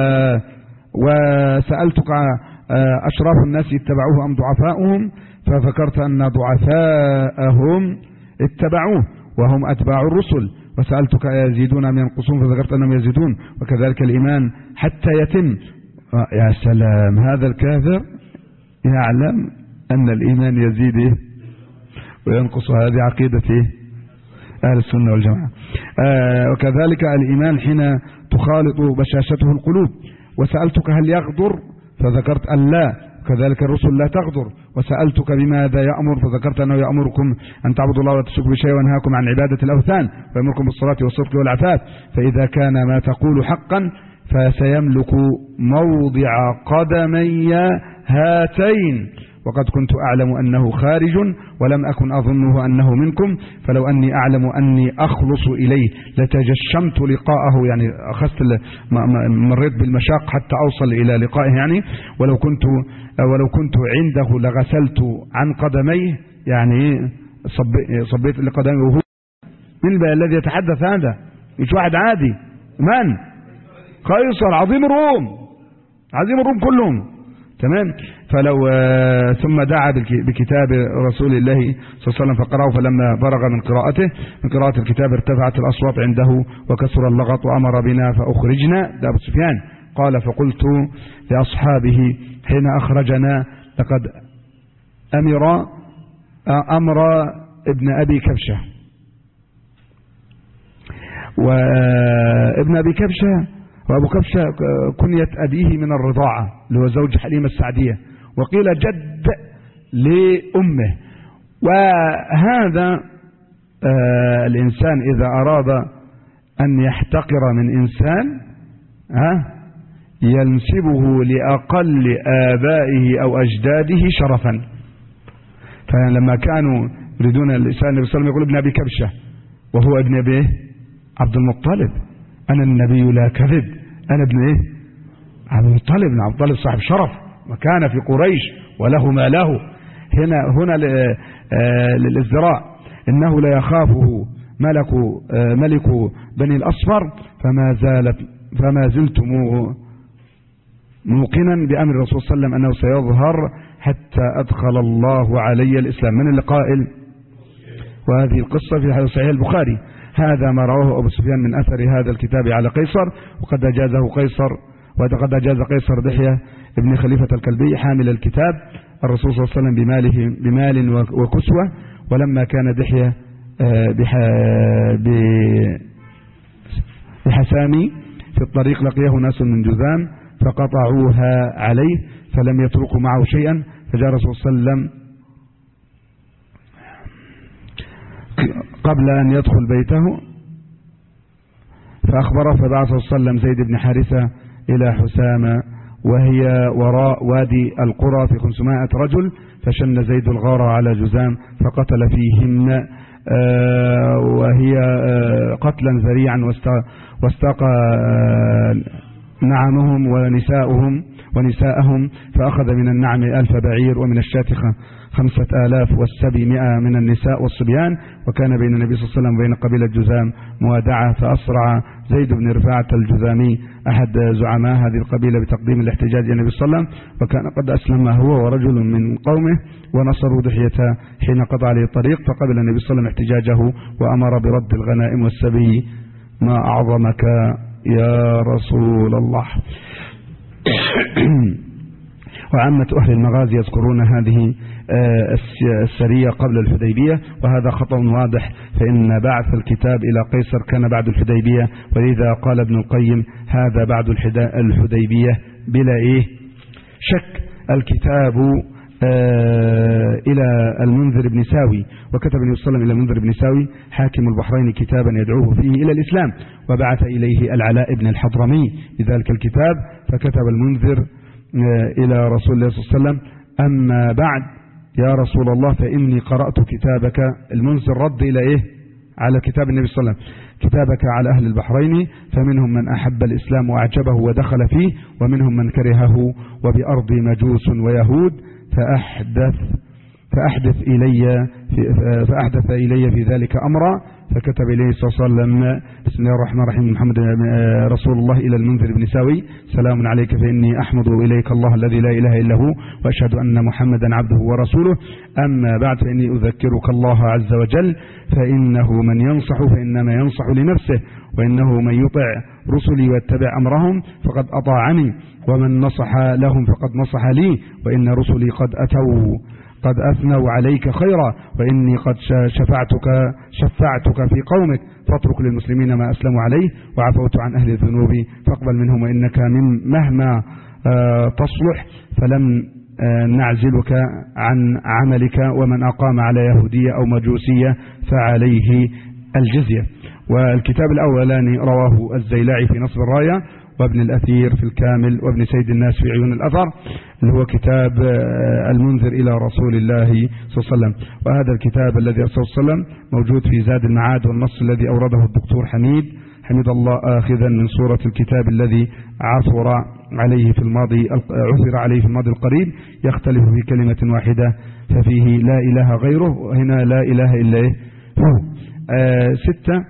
وسألتك أشراف الناس اتبعوه أم ضعفاؤهم فذكرت أن ضعفاءهم اتبعوه وهم أتباع الرسل. وسألتك يزيدون أم ينقصون فذكرت أنهم يزيدون وكذلك الإيمان حتى يتم. يا سلام، هذا الكافر يعلم أن الإيمان يزيد إيه وينقص. هذه عقيدة إيه أهل السنة والجماعة. آه وكذلك الإيمان حين تخالط بشاشته القلوب. وسألتك هل يغدر فذكرت أن لا، وكذلك الرسل لا تغدر. وسألتك بماذا يأمر فذكرت أنه يأمركم أن تعبدوا الله ولا تشركوا بشيء وينهاكم عن عبادة الأوثان ويأمركم بالصلاة والصدق والعفاف. فإذا كان ما تقول حقا فسيملك موضع قدمي هاتين، وقد كنت أعلم أنه خارج ولم أكن أظنه أنه منكم، فلو أني أعلم أني أخلص إليه لتجشمت لقاءه، يعني أخذت مريت بالمشاق حتى أوصل إلى لقائه يعني. ولو كنت ولو كنت عنده لغسلت عن قدميه، يعني صبيت لقدميه. وهو من الذي يتحدث هذا؟ مش واحد عادي. من؟ قيصر عظيم الروم، عظيم الروم كلهم، تمام. فلو آه ثم دعا بكتاب رسول الله صلى الله عليه وسلم فقرأه، فلما فرغ من قراءته من قراءة الكتاب ارتفعت الأصوات عنده وكسر اللغط وأمر بنا فأخرجنا. ده أبو سفيان قال فقلت لأصحابه حين أخرجنا لقد أمر أمر ابن أبي كبشة وابن أبي كبشة وأبو كبشة كنية أبيه من الرضاعة اللي هو زوج حليمة السعدية، وقيل جد لأمه. وهذا آه الإنسان إذا أراد أن يحتقر من إنسان ها ينسبه لأقل آبائه أو أجداده شرفا. فلما كانوا يريدون الإنسان النبي صلى الله عليه وسلم يقول ابن أبي كبشة وهو ابن أبيه عبد المطلب، أنا النبي لا كذب، أنا ابن إيه عبد المطلب. ابن عبد المطلب صاحب شرف وكان في قريش وله ما له. هنا هنا للازدراء، إنه لا يخافه ملك ملك بني الأصفر فما زالت فما زلت موقنا بأمر الرسول صلى الله عليه وسلم أنه سيظهر حتى أدخل الله علي الإسلام. من القائل؟ وهذه القصة في صحيح البخاري. هذا ما رواه أبو سفيان من أثر هذا الكتاب على قيصر، وقد أجازه قيصر وقد أجاز قيصر دحية ابن خليفة الكلبي حامل الكتاب الرسول صلى الله عليه وسلم بماله بمال وكسوة. ولما كان دحية بحسامي في الطريق لقيه ناس من جذام فقطعوها عليه فلم يتركوا معه شيئا، فجاء الرسول صلى الله عليه وسلم قبل أن يدخل بيته فأخبره، فبعث صلى الله عليه وسلم زيد بن حارثة إلى حسامة وهي وراء وادي القرى في خمسمائة رجل، فشن زيد الغارة على جذام فقتل فيهن وهي قتلا ذريعا واستاق نعمهم ونساؤهم ونساءهم، فأخذ من النعم ألف بعير ومن الشاة خمسة آلاف والسبي مئة من النساء والصبيان. وكان بين النبي صلى الله عليه وسلم وبين قبيلة جذام موادعة، فأسرع زيد بن رفاعة الجذامي أحد زعماء هذه القبيلة بتقديم الاحتجاج إلى النبي صلى الله عليه وسلم، وكان قد أسلم هو ورجل من قومه ونصروا دحية حين قضى عليه الطريق، فقبل النبي صلى الله عليه وسلم احتجاجه وأمر برد الغنائم والسبي. ما أعظمك يا رسول الله. وعامة أهل المغازي يذكرون هذه السرية قبل الحديبية، وهذا خطأ واضح، فإن بعث الكتاب إلى قيصر كان بعد الحديبية، ولذا قال ابن القيم هذا بعد الحديبية بلا إيه شك. الكتاب إلى المنذر بن ساوي، وكتب النبي صلى الله عليه وسلم إلى المنذر بن ساوي حاكم البحرين كتابا يدعوه فيه إلى الإسلام، وبعث إليه العلاء بن الحضرمي بذلك الكتاب، فكتب المنذر إلى رسول الله صلى الله عليه وسلم: أما بعد يا رسول الله فإني قرأت كتابك. المنذر رد إلى إيه؟ على كتاب النبي صلى الله عليه وسلم: كتابك على أهل البحرين، فمنهم من أحب الإسلام وأعجبه ودخل فيه، ومنهم من كرهه، وبأرض مجوس ويهود، فأحدث فأحدث إلي في فأحدث إلي في ذلك أمرا، فكتب إليه صلى الله عليه وسلم: بسم الله الرحمن الرحيم، محمد رسول الله إلى المنذر بن ساوي: سلام عليك، فإني أحمد إليك الله الذي لا إله إلا هو، وأشهد أن محمدا عبده ورسوله. أما بعد فإني أذكرك الله عز وجل، فإنه من ينصح فإنما ينصح لنفسه، وإنه من يطع رسلي واتبع أمرهم فقد أطاعني، ومن نصح لهم فقد نصح لي، وإن رسلي قد أتوا قد أثنوا عليك خيرا، وإني قد شفعتك شفعتك في قومك، فاترك للمسلمين ما أسلموا عليه، وعفوت عن أهل الذنوب فاقبل منهم، وإنك من مهما تصلح فلم نعزلك عن عملك، ومن أقام على يهودية أو مجوسية فعليه الجزية. والكتاب الأولاني رواه الزيلعي في نصب الراية، وابن الأثير في الكامل، وابن سيد الناس في عيون الأثر، اللي هو كتاب المنذر إلى رسول الله صلى الله عليه وسلم. وهذا الكتاب الذي أرسله صلى الله عليه وسلم موجود في زاد المعاد، والنص الذي أورده الدكتور حميد حمد الله آخذا من صورة الكتاب الذي عثر عليه في الماضي عثر عليه في الماضي القريب، يختلف في كلمة واحدة، ففيه لا إله غيره، وهنا لا إله إلا هو. آه ستة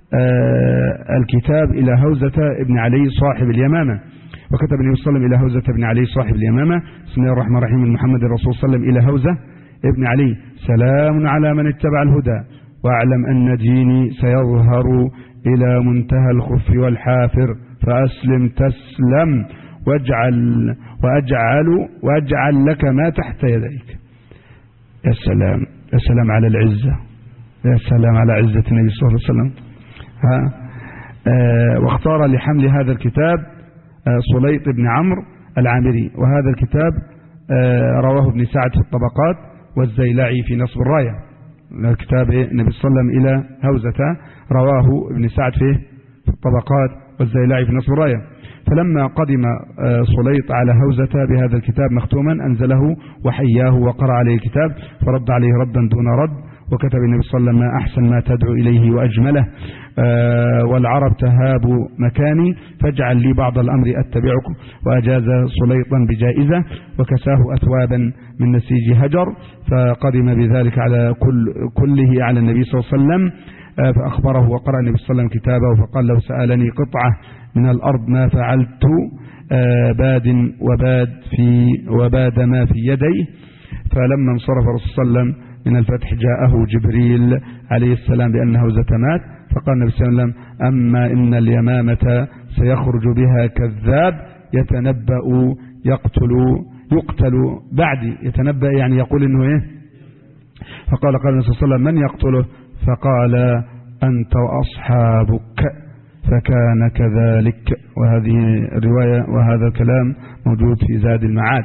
آه الكتاب إلى هوزة ابن علي صاحب اليمامة، وكتب النبي صلى الله عليه وسلم إلى هوزة ابن علي صاحب اليمامة: بسم الله الرحمن الرحيم، من محمد الرسول صلى الله عليه وسلم إلى هوزة ابن علي: سلام على من اتبع الهدى، واعلم أن ديني سيظهر إلى منتهى الخف والحافر، فأسلم تسلم، واجعل وأجعل وأجعل لك ما تحت يديك. يا سلام، يا سلام على العزة، يا سلام على عزة النبي صلى الله عليه وسلم. ها واختار لحمل هذا الكتاب سليط بن عمرو العامري. وهذا الكتاب رواه ابن سعد في الطبقات والزيلعي في نصب الراية. الكتاب النبي صلى الله عليه وسلم إلى هوزة رواه ابن سعد في الطبقات والزيلعي في نصب الراية. فلما قدم سليط على هوزة بهذا الكتاب مختوما أنزله وحياه وقرأ عليه الكتاب فرد عليه ردا دون رد، وكتب النبي صلى الله عليه وسلم: ما أحسن ما تدعو إليه وأجمله، آه والعرب تهاب مكاني فاجعل لي بعض الأمر أتبعكم. وأجاز سليطا بجائزة وكساه أثوابا من نسيج هجر، فقدم بذلك على كل كله على النبي صلى الله عليه وسلم، آه فأخبره وقرأ النبي صلى الله عليه وسلم كتابه فقال: لو سألني قطعة من الأرض ما فعلت، آه باد وباد في وباد ما في يديه. فلما انصرف الرسول صلى الله عليه وسلم من الفتح جاءه جبريل عليه السلام بأن هوزة مات، فقال النبي صلى الله عليه وسلم: أما إن اليمامة سيخرج بها كذاب يتنبأ يقتل يقتل بعدي. يتنبأ يعني يقول إنه إيه؟ فقال قال النبي صلى الله عليه وسلم: من يقتله؟ فقال: أنت وأصحابك. فكان كذلك. وهذه الرواية وهذا الكلام موجود في زاد المعاد.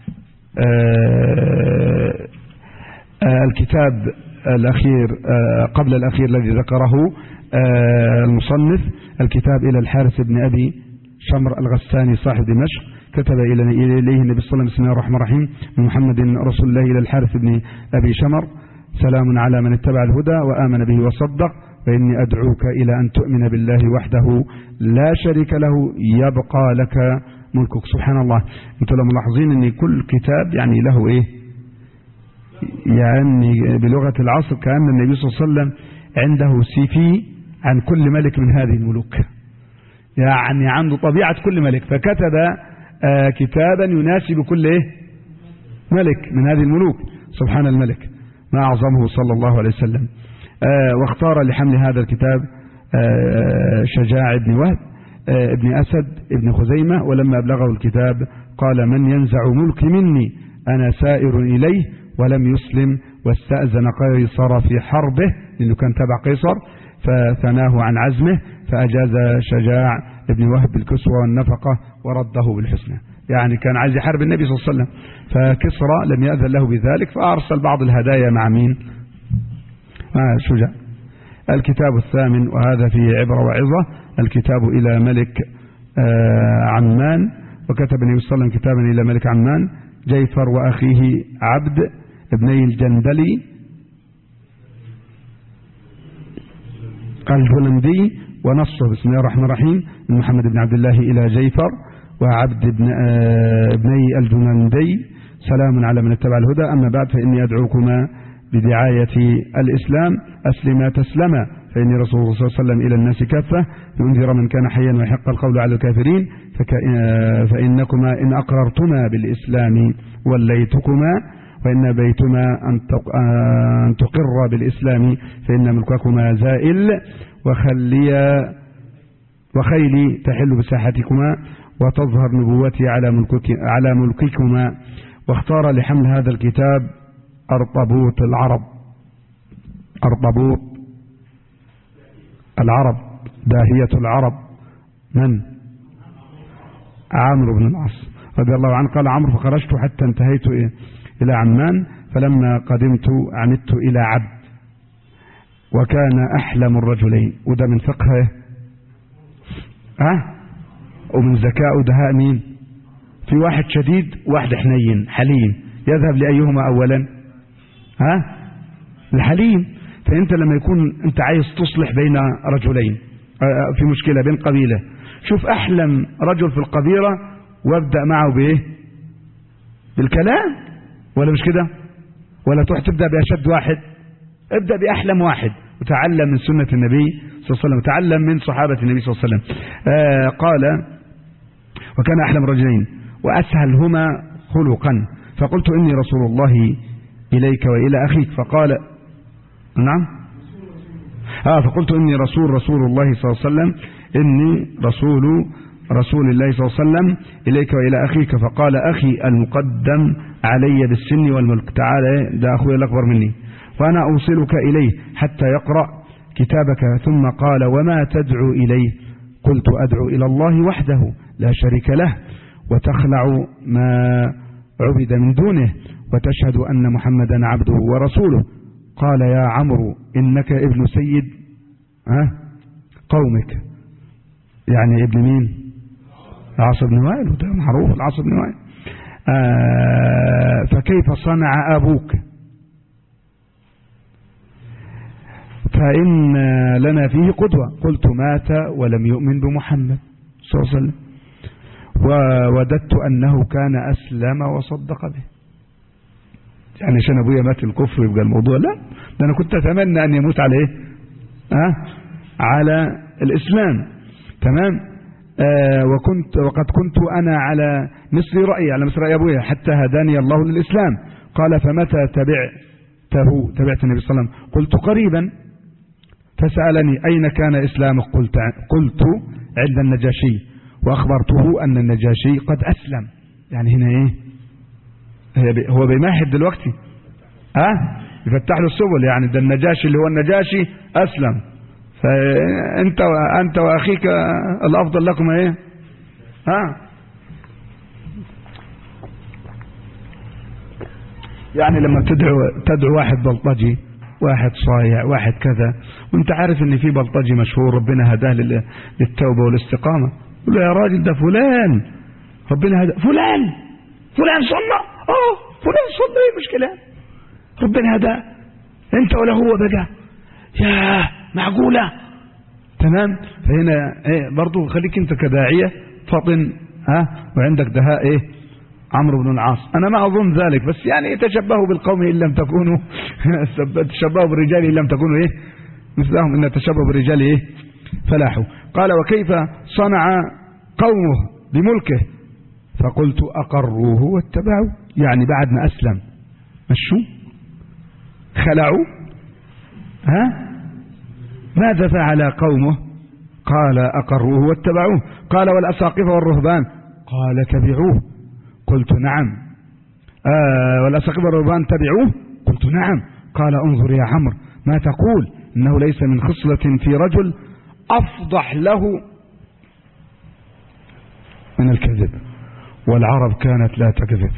آه آه الكتاب الأخير آه قبل الأخير الذي ذكره آه المصنف، الكتاب إلى الحارث بن أبي شمر الغساني صاحب دمشق، كتب إليه النبي صلى الله عليه وسلم: بسم الله الرحمن الرحيم، من محمد رسول الله إلى الحارث بن أبي شمر، سلام على من اتبع الهدى وآمن به وصدق، فإني أدعوك إلى أن تؤمن بالله وحده لا شريك له يبقى لك ملكك. سبحان الله. انتم ملاحظين ان كل كتاب يعني له ايه؟ يعني بلغة العصر كأن النبي صلى الله عليه وسلم عنده سي في عن كل ملك من هذه الملوك، يعني عنده طبيعة كل ملك، فكتب آه كتابا يناسب كل ايه؟ ملك من هذه الملوك. سبحان الملك ما أعظمه صلى الله عليه وسلم. آه واختار لحمل هذا الكتاب آه شجاع بن وهب آه ابن أسد ابن خزيمة. ولما أبلغه الكتاب قال: من ينزع ملكي مني؟ أنا سائر إليه. ولم يسلم، واستأذن قيصر في حربه لأنه كان تبع قيصر، فثناه عن عزمه، فأجاز شجاع ابن وهب بالكسوة والنفقة ورده بالحسنى. يعني كان عايز يحارب النبي صلى الله عليه وسلم، فكسرى لم يأذن له بذلك، فأرسل بعض الهدايا مع مين؟ آه شجاع. الكتاب الثامن، وهذا فيه عبرة وعظة، الكتاب إلى ملك آه عمان. وكتب النبي صلى الله عليه وسلم كتابا إلى ملك عمان جيفر وأخيه عبد ابني الجندلي الجلندي، ونصه: بسم الله الرحمن الرحيم، من محمد بن عبد الله إلى جيفر وعبد ابن آه ابني الجلندي، سلام على من اتبع الهدى، أما بعد، فإني أدعوكما بدعاية الإسلام أسلما تسلما، فإني رسول الله صلى الله عليه وسلم إلى الناس كافة لأنذر من كان حيا ويحق القول على الكافرين، فإنكما إن أقررتما بالإسلام وليتكما، وإن بيتما أن تقر بالإسلام فإن ملككما زائل، وخلي وخيلي تحل بساحتكما وتظهر نبوتي على ملكك على ملككما. واختار لحمل هذا الكتاب أرطبوط العرب أرطبوط العرب داهية العرب. من؟ عمرو بن العاص رضي الله عنه. قال عمرو: فخرجت حتى انتهيت إلى عمان، فلما قدمت عمدت إلى عبد، وكان أحلم الرجلين. وده من فقهه أه؟ ومن ذكاء دهاء مين؟ في واحد شديد واحد حنين حليم، يذهب لأيهما أولا؟ ها؟ الحليم. فأنت لما يكون أنت عايز تصلح بين رجلين في مشكلة بين قبيلة، شوف أحلم رجل في القبيلة وابدأ معه بإيه؟ بالكلام، ولا مش كده؟ ولا تروح تبدأ بأشد واحد؟ ابدأ بأحلم واحد وتعلم من سنة النبي صلى الله عليه وسلم، وتعلم من صحابة النبي صلى الله عليه وسلم. آه قال: وكان أحلم رجلين وأسهلهما خلقا، فقلت: إني رسول الله إليك وإلى أخيك. فقال: نعم آه فقلت: إني رسول رسول الله صلى الله عليه وسلم إني رسول رسول الله صلى الله عليه وسلم إليك وإلى أخيك. فقال: أخي المقدم علي بالسن والملك، تعالى ده أخوي الأكبر مني، وأنا أوصلك إليه حتى يقرأ كتابك. ثم قال: وما تدعو إليه؟ قلت أدعو إلى الله وحده لا شريك له وتخلع ما عبد من دونه وتشهد أن محمدا عبده ورسوله. قال يا عمرو إنك ابن سيد قومك، يعني ابن مين؟ العاص بن وائل، وده معروف العاص بن وائل. آه فكيف صنع أبوك؟ فإن لنا فيه قدوة. قلت مات ولم يؤمن بمحمد صلى الله عليه وسلم ووددت أنه كان أسلم وصدق به. يعني عشان أبويا مات الكفر يبقى الموضوع؟ لا، ده أنا كنت أتمنى أن يموت على إيه؟ أه؟ على الإسلام. تمام. آه وكنت وقد كنت أنا على مثل رأيي على مثل رأي أبويا حتى هداني الله للإسلام. قال فمتى تبعته تبعت النبي صلى الله عليه وسلم؟ قلت قريبا. فسألني أين كان إسلامك؟ قلت قلت عند النجاشي، وأخبرته أن النجاشي قد أسلم. يعني هنا إيه؟ هو بيمهد دلوقتي أه؟ يفتح له السبل. يعني ده النجاشي اللي هو النجاشي أسلم، فأنت أنت وأخيك الأفضل لكم إيه؟ ها؟ يعني لما تدعو تدعو واحد بلطجي، واحد صايع، واحد كذا، وانت عارف ان في بلطجي مشهور ربنا هداه للتوبة والاستقامة، قل له يا راجل ده فلان ربنا هداه، فلان فلان صلى، اه فلان صلى، ايه المشكلة؟ ربنا هداه، انت ولا هو بقى، يا معقولة؟ تمام. فهنا ايه برضو خليك انت كداعية فطن، ها، وعندك دهاء ايه عمرو بن العاص. انا ما اظن ذلك، بس يعني تشبهوا بالقوم ان لم تكونوا تشبهوا بالرجال ان لم تكونوا ايه مثلهم، ان تشبهوا بالرجال ايه فلاحوا. قال وكيف صنع قومه بملكه؟ فقلت اقروه واتبعوا. يعني بعد ما اسلم مشوا خلعوا. ها ماذا فعل قومه؟ قال اقروه واتبعوه. قال والاساقفه والرهبان؟ قال تبعوه. قلت نعم. آه والأساقفة والرهبان تبعوه؟ قلت نعم. قال انظر يا عمرو ما تقول، إنه ليس من خصلة في رجل أفضح له من الكذب، والعرب كانت لا تكذب.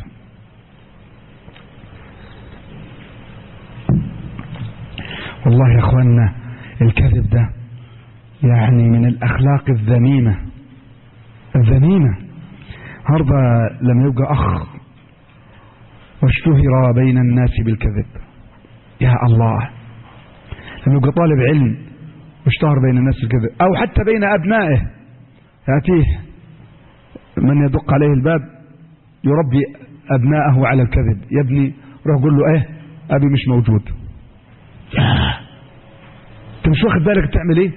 والله يا أخوانا الكذب ده يعني من الأخلاق الذميمة الذميمة. هذا لم يبقى أخ واشتهر بين الناس بالكذب، يا الله، لم يبقى طالب علم واشتهر بين الناس بالكذب، أو حتى بين أبنائه، يأتيه من يدق عليه الباب يربي أبنائه على الكذب. يا ابني روح قول له ايه أبي مش موجود. يا انت مش واخد بالك تعمل ايه؟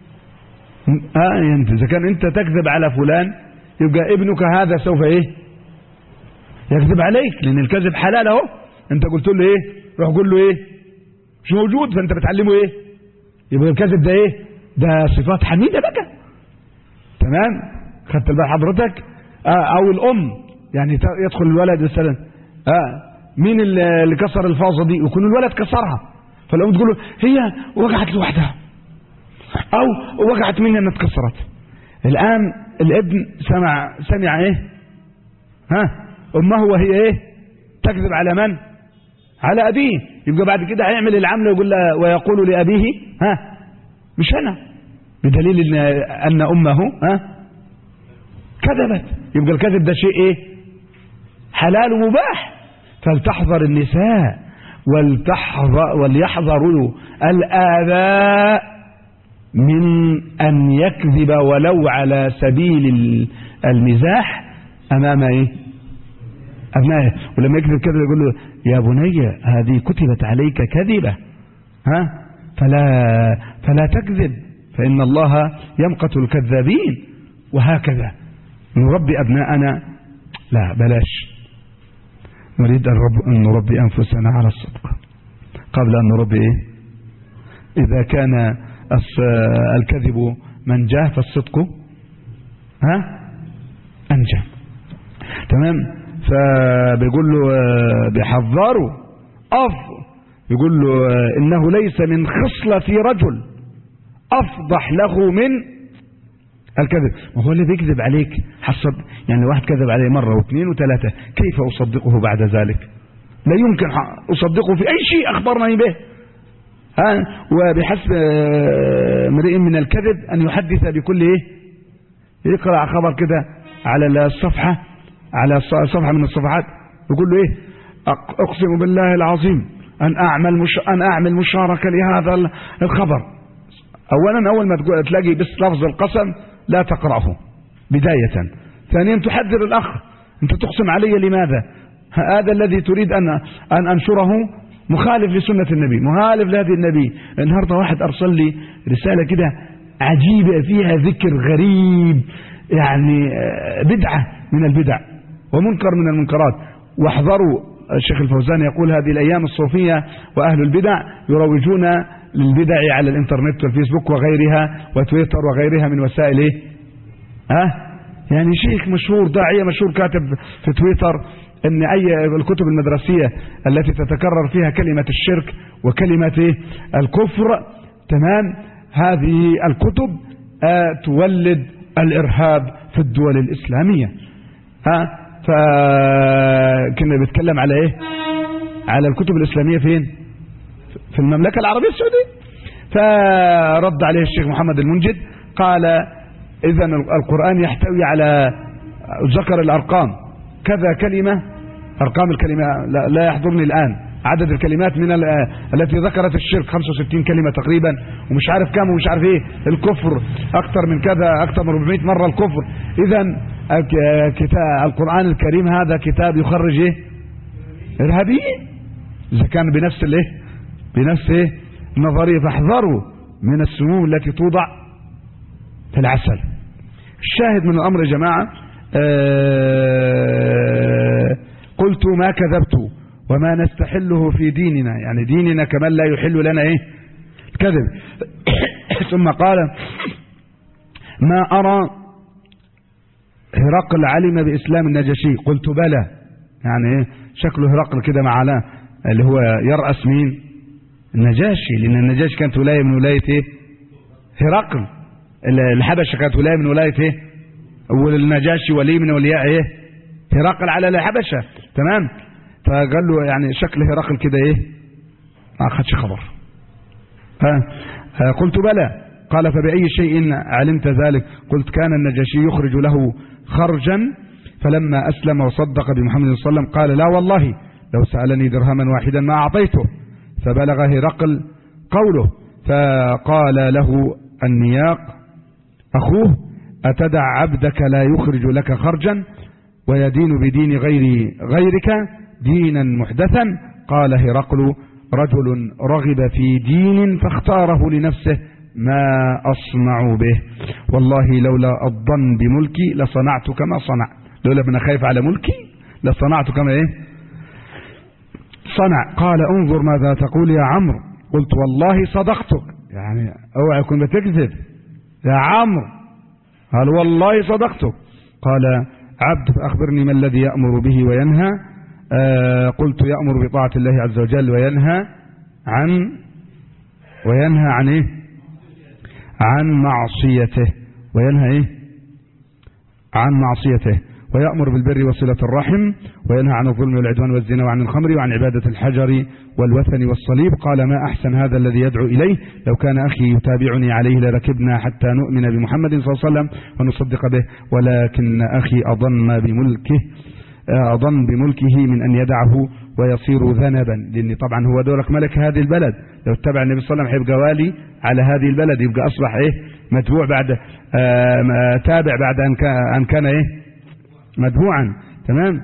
اه انت اذا كان انت تكذب على فلان يبقى ابنك هذا سوف ايه يكذب عليك، لان الكذب حلال اهو. انت قلت له ايه؟ روح قول له ايه مش موجود، فانت بتعلمه ايه؟ يبقى الكذب ده ايه؟ ده صفات حميده بقى. تمام. خدت بال حضرتك؟ آه او الام، يعني يدخل الولد مثلا اه مين اللي كسر الفاظه دي، ويكون الولد كسرها، فالام تقول له هي وقعت لوحدها، او وقعت مني انها اتكسرت. الان الابن سمع سمع ايه ها امه وهي ايه تكذب على من؟ على ابيه. يبقى بعد كده هيعمل العمل ويقول له ويقول لابيه ها مش انا، بدليل ان ان امه ها كذبت. يبقى الكذب ده شيء ايه حلال ومباح. فلتحذر النساء ولتحذر وليحذروا الآباء من أن يكذب ولو على سبيل المزاح أمام إيه أبنائه. ولما يكذب كذب يقول له يا بني هذه كتبت عليك كذبة ها فلا فلا تكذب فإن الله يمقت الكذابين. وهكذا نربي أبناءنا. لا بلاش، نريد أن نربي أنفسنا على الصدق قبل أن نربي إيه؟ إذا كان الكذب منجاه فالصدق ها أنجى. تمام. فبيقول له بيحذره أف بيقول له إنه ليس من خصلة في رجل أفضح له من الكذب. ما هو اللي بيكذب عليك حصد، يعني واحد كذب عليه مرة واثنين وثلاثة، كيف أصدقه بعد ذلك؟ لا يمكن أصدقه في أي شيء أخبرني به. ها، وبحسب امرئ من الكذب أن يحدث بكل إيه؟ يقرأ خبر كده على الصفحة، على صفحة من الصفحات، يقول له إيه؟ أقسم بالله العظيم أن أعمل مش أن أعمل مشاركة لهذا الخبر. أولا أول ما تلاقي بس لفظ القسم لا تقرأه بداية. ثانيا تحذر الأخ، أنت تقسم علي لماذا؟ هذا الذي تريد أن أن أنشره مخالف لسنة النبي، مخالف لهذه النبي. النهاردة واحد أرسل لي رسالة كده عجيبة فيها ذكر غريب، يعني بدعة من البدع ومنكر من المنكرات. واحذروا، الشيخ الفوزان يقول هذه الأيام الصوفية وأهل البدع يروجون للبدع على الإنترنت والفيسبوك وغيرها وتويتر وغيرها من وسائل إيه؟ أه؟ يعني شيخ مشهور، داعية مشهور، كاتب في تويتر ان اي الكتب المدرسية التي تتكرر فيها كلمة الشرك وكلمة إيه؟ الكفر، تمام، هذه الكتب آه تولد الارهاب في الدول الاسلامية. ها، فكنا بنتكلم على ايه؟ على الكتب الاسلامية فين؟ في المملكة العربية السعودية. فرد عليه الشيخ محمد المنجد، قال اذا القرآن يحتوي على، ذكر الارقام كذا كلمة، ارقام الكلمة لا يحضرني الان عدد الكلمات من التي ذكرت الشرك خمسة وستين كلمة تقريبا، ومش عارف كم ومش عارف ايه، الكفر اكثر من كذا، اكثر من أربعمائة مرة الكفر. اذا كتاب القرآن الكريم هذا كتاب يخرج ايه؟ ارهابيين، اذا كان بنفس الايه؟ بنفس ايه؟ النظرية. فاحذروا من السموم التي توضع في العسل. الشاهد من الامر يا جماعة، آه قلت ما كذبت وما نستحله في ديننا، يعني ديننا كمان لا يحل لنا ايه؟ الكذب. ثم قال ما أرى هرقل علم بإسلام النجاشي. قلت بلى، يعني ايه شكله هرقل كده معنا، اللي هو يرأس مين؟ النجاشي، لأن النجاشي كانت ولاية من ولاية ايه؟ هرقل. الحبشة كانت ولاية من ولاية ايه؟ والنجاشي ولي من ولياء ايه؟ هرقل على الحبشة، تمام. فقال له يعني شكل هرقل كده ايه؟ ما اخذش خبر. ها، قلت بلى. قال فبأي شيء علمت ذلك؟ قلت كان النجاشي يخرج له خرجا، فلما أسلم وصدق بمحمد صلى الله عليه وسلم قال لا والله لو سألني درهما واحدا ما أعطيته. فبلغ هرقل قوله، فقال له النياق أخوه أتدع عبدك لا يخرج لك خرجا ويدين بدين غير غيرك دينا محدثا؟ قال هرقل رجل رغب في دين فاختاره لنفسه ما أصنع به، والله لولا الظن بملكي لصنعت كما صنع، لولا من خايف على ملكي لصنعت كما ايه صنع. قال انظر ماذا تقول يا عمرو. قلت والله صدقتك، يعني اوعى يكون بتكذب يا عمرو. قال والله صدقتك. قال عبد فأخبرني ما الذي يأمر به وينهى؟ آه قلت يأمر بطاعة الله عز وجل وينهى عن وينهى عن ايه؟ عن معصيته. وينهى ايه؟ عن معصيته. ويأمر بالبر وصلة الرحم، وينهى عن الظلم والعدوان والزنا وعن الخمر وعن عبادة الحجر والوثن والصليب. قال ما أحسن هذا الذي يدعو إليه، لو كان أخي يتابعني عليه لركبنا حتى نؤمن بمحمد صلى الله عليه وسلم ونصدق به، ولكن أخي أظن بملكه أظن بملكه من أن يدعه ويصير ذنبا، لأن طبعا هو دولك ملك هذه البلد، لو اتبع النبي صلى الله عليه وسلم هيبقى والي على هذه البلد، يبقى أصبح إيه؟ متبوع بعد آه تابع بعد أن كان, أن كان إيه؟ متبوعا، تمام.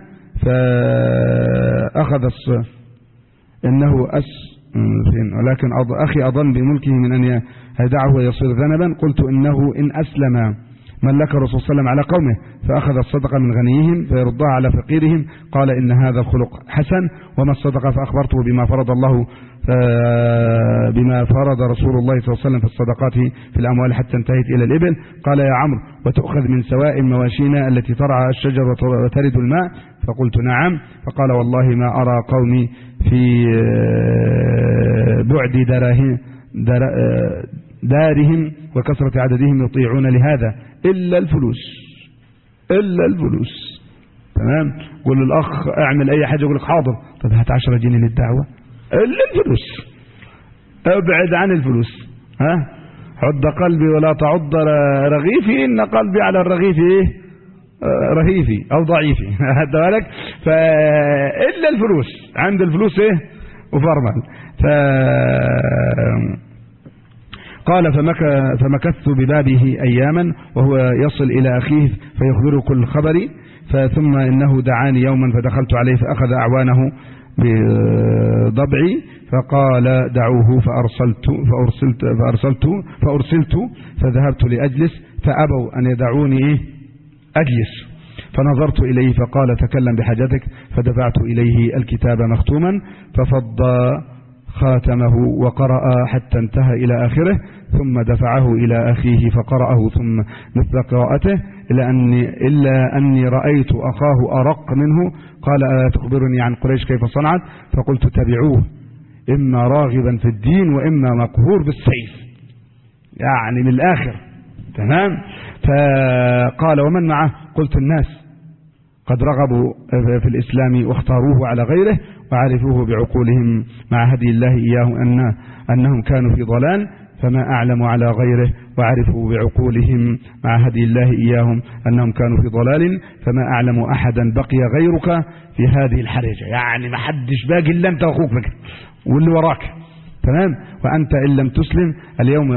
فأخذ الص... إنه أس ولكن أخي أظن بملكه من أن يدعه ويصير ذنبا. قلت إنه إن أسلم ملك الرسول صلى الله عليه وسلم على قومه فأخذ الصدقة من غنيهم فيردها على فقيرهم. قال إن هذا الخلق حسن. وما الصدقة؟ فأخبرته بما فرض الله بما فرض رسول الله صلى الله عليه وسلم في الصدقات في الأموال حتى انتهت إلى الإبل. قال يا عمرو وتأخذ من سواء مواشينا التي ترعى الشجر وترد الماء؟ فقلت نعم. فقال والله ما أرى قومي في بعد دراهم دارهم وكثرة عددهم يطيعون لهذا إلا الفلوس، إلا الفلوس. تمام. قول للأخ اعمل أي حاجة يقول لك حاضر. طب هات عشرة جنيه للدعوة. إلا الفلوس، ابعد عن الفلوس. ها عض قلبي ولا تعض رغيفي، إن قلبي على الرغيف إيه رهيفي أو ضعيفي. هذا بالك. فإلا الفلوس، عند الفلوس إيه وفرمل. ف قال فمكثت ببابه أياما وهو يصل إلى أخيه فيخبره كل خبري. ثم إنه دعاني يوما فدخلت عليه فأخذ أعوانه بضبعي فقال دعوه فأرسلت فأرسلت فأرسلت فأرسلت فذهبت لأجلس فأبوا أن يدعوني أجلس. فنظرت إليه فقال تكلم بحاجتك، فدفعت إليه الكتاب مختوما ففض خاتمه وقرأ حتى انتهى إلى آخره، ثم دفعه إلى أخيه فقرأه ثم مثل قراءته إلا أني, إلا أني رأيت أخاه أرق منه. قال تخبرني عن قريش كيف صنعت؟ فقلت تبعوه إما راغبا في الدين وإما مقهور بالسيف، يعني من الآخر. تمام. فقال ومن معه؟ قلت الناس قد رغبوا في الإسلام واختاروه على غيره وعرفوه بعقولهم مع هدي الله إياه أن أنهم كانوا في ضلال، فما أعلم على غيره وعرفوا بعقولهم مع هدي الله إياهم أنهم كانوا في ضلال، فما أعلم أحدا بقي غيرك في هذه الحرجة. يعني ما حدش باقي إلا أنت وأخوك بك واللي وراك. تمام. وأنت إن لم تسلم اليوم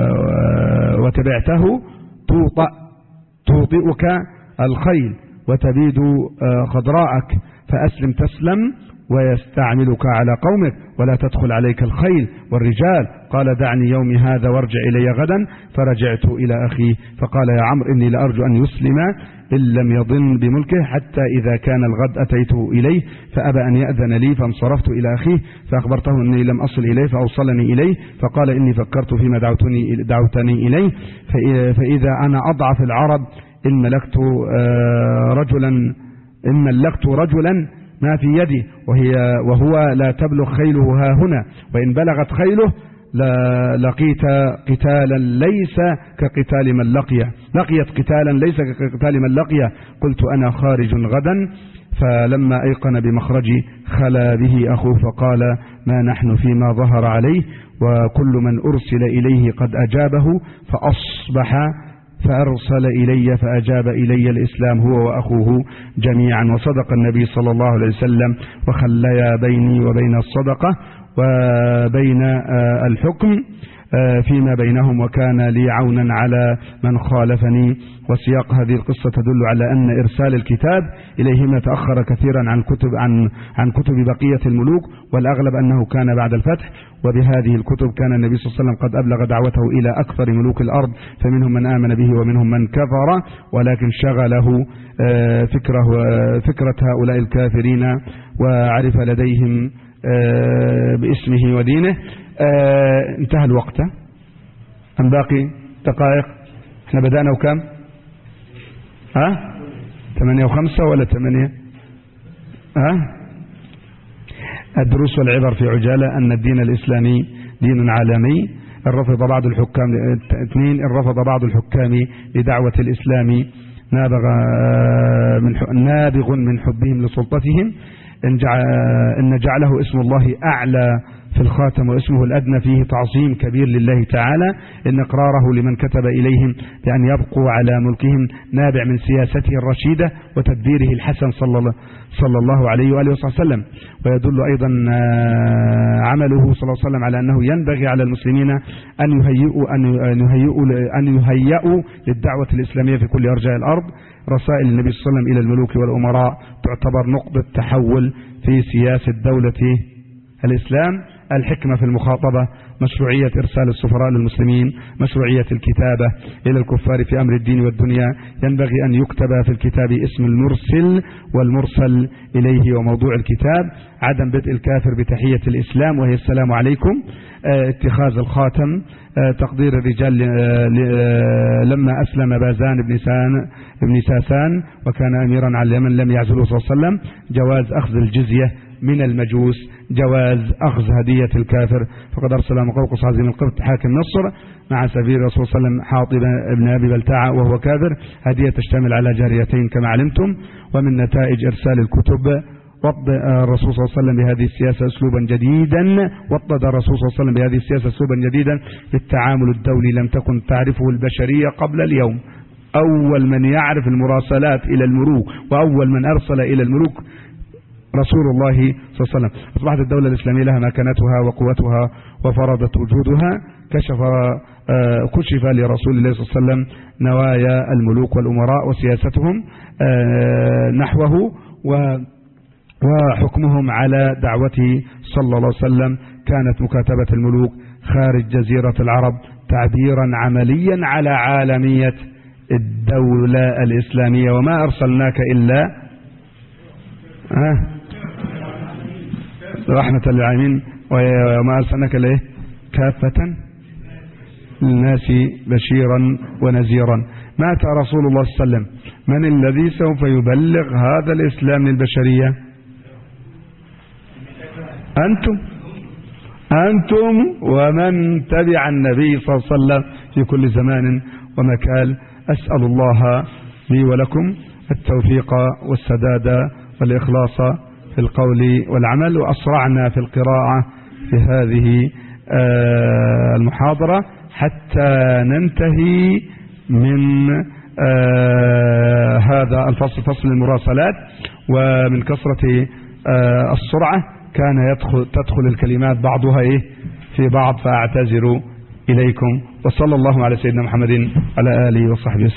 وتبعته توطأ توطئك الخيل وتبيد خضراءك، فأسلم تسلم ويستعملك على قومك ولا تدخل عليك الخيل والرجال. قال دعني يومي هذا وارجع إلي غدا. فرجعت إلى أخي فقال يا عمرو إني لأرجو أن يسلم إن لم يضن بملكه، حتى إذا كان الغد أتيته إليه فأبى أن يأذن لي، فانصرفت إلى أخيه فأخبرته أني لم أصل إليه فأوصلني إليه، فقال إني فكرت فيما دعوتني, دعوتني إليه، فإذا أنا أضعف العرب إن ملكت رجلا إن ملكت رجلا ما في يدي وهي وهو لا تبلغ خيله ها هنا، وإن بلغت خيله لقيت قتالا ليس كقتال من لقي لقيت قتالا ليس كقتال من لقي. قلت أنا خارج غدا. فلما أيقن بمخرجي خلا به أخوه فقال ما نحن فيما ظهر عليه، وكل من أرسل إليه قد أجابه، فأصبح فأرسل إلي فأجاب إلي الإسلام هو وأخوه جميعا. وصدق النبي صلى الله عليه وسلم وخليا بيني وبين الصدقة وبين الحكم فيما بينهم، وكان لي عونا على من خالفني. وسياق هذه القصة تدل على أن إرسال الكتاب إليهما تأخر كثيرا عن كتب عن عن كتب بقية الملوك، والأغلب أنه كان بعد الفتح. وبهذه الكتب كان النبي صلى الله عليه وسلم قد أبلغ دعوته إلى أكثر ملوك الأرض، فمنهم من آمن به ومنهم من كفر، ولكن شغله فكره فكرة هؤلاء الكافرين وعرف لديهم باسمه ودينه. انتهى الوقت، أم باقي دقائق؟ احنا بدأنا وكم؟ ها ثمانية وخمسة ولا ثمانية؟ ها الدروس والعبر في عجالة أن الدين الإسلامي دين عالمي. الرفض بعض الحكام اثنين الرفض بعض الحكام لدعوة الإسلام نابغ من نابغ من حبهم لسلطتهم، إن جعله اسم الله أعلى في الخاتم واسمه الأدنى فيه تعظيم كبير لله تعالى، إن إقراره لمن كتب إليهم بأن يبقوا على ملكهم نابع من سياسته الرشيدة وتدبيره الحسن صلى الله, صلى الله عليه وآله وسلم. ويدل أيضا عمله صلى الله عليه وسلم على أنه ينبغي على المسلمين أن يهيئوا, أن يهيئوا, أن يهيئوا للدعوة الإسلامية في كل أرجاء الأرض. رسائل النبي صلى الله عليه وسلم إلى الملوك والأمراء تعتبر نقطة تحول في سياسة دولة الإسلام. الحكمة في المخاطبة، مشروعية إرسال السفراء للمسلمين، مشروعية الكتابة إلى الكفار في أمر الدين والدنيا. ينبغي أن يكتب في الكتاب اسم المرسل والمرسل إليه وموضوع الكتاب. عدم بدء الكافر بتحية الإسلام وهي السلام عليكم. اتخاذ الخاتم. تقدير الرجال لما أسلم بازان بن بن ساسان وكان أميرا على اليمن لم يعزله صلى الله عليه وسلم. جواز أخذ الجزية من المجوس جواز أخذ هدية الكافر، فقد أرسل مقوقس عظيم القبط حاكم مصر مع سفير الرسول صلى الله عليه وسلم حاطب بن أبي بلتعة وهو كافر هدية تشتمل على جاريتين كما علمتم. ومن نتائج إرسال الكتب وضع الرسول صلى الله عليه وسلم بهذه السياسة أسلوبا جديدا وضد الرسول صلى الله عليه وسلم بهذه السياسة أسلوبا جديدا للتعامل الدولي لم تكن تعرفه البشرية قبل اليوم. أول من يعرف المراسلات إلى الملوك وأول من أرسل إلى الملوك رسول الله صلى الله عليه وسلم. أصبحت الدولة الإسلامية لها مكانتها وقوتها وفرضت وجودها. كشف كشف لرسول الله صلى الله عليه وسلم نوايا الملوك والأمراء وسياستهم نحوه وحكمهم على دعوته صلى الله عليه وسلم. كانت مكاتبة الملوك خارج جزيرة العرب تعبيرا عمليا على عالمية الدولة الإسلامية. وما أرسلناك إلا أه رحمة للعالمين وما أرسلناك إلا كافة للناس بشيرا ونذيرا. مات رسول الله صلى الله عليه وسلم، من الذي سوف يبلغ هذا الإسلام للبشرية؟ أنتم أنتم ومن تبع النبي صلى الله عليه وسلم في كل زمان ومكان. أسأل الله لي ولكم التوفيق والسداد والإخلاص في القول والعمل. وأسرعنا في القراءة في هذه المحاضرة حتى ننتهي من هذا الفصل، فصل المراسلات. ومن كثرة السرعة كان يدخل تدخل الكلمات بعضها إيه في بعض، فأعتذر إليكم. وصلى الله على سيدنا محمد على آله وصحبه وسلم.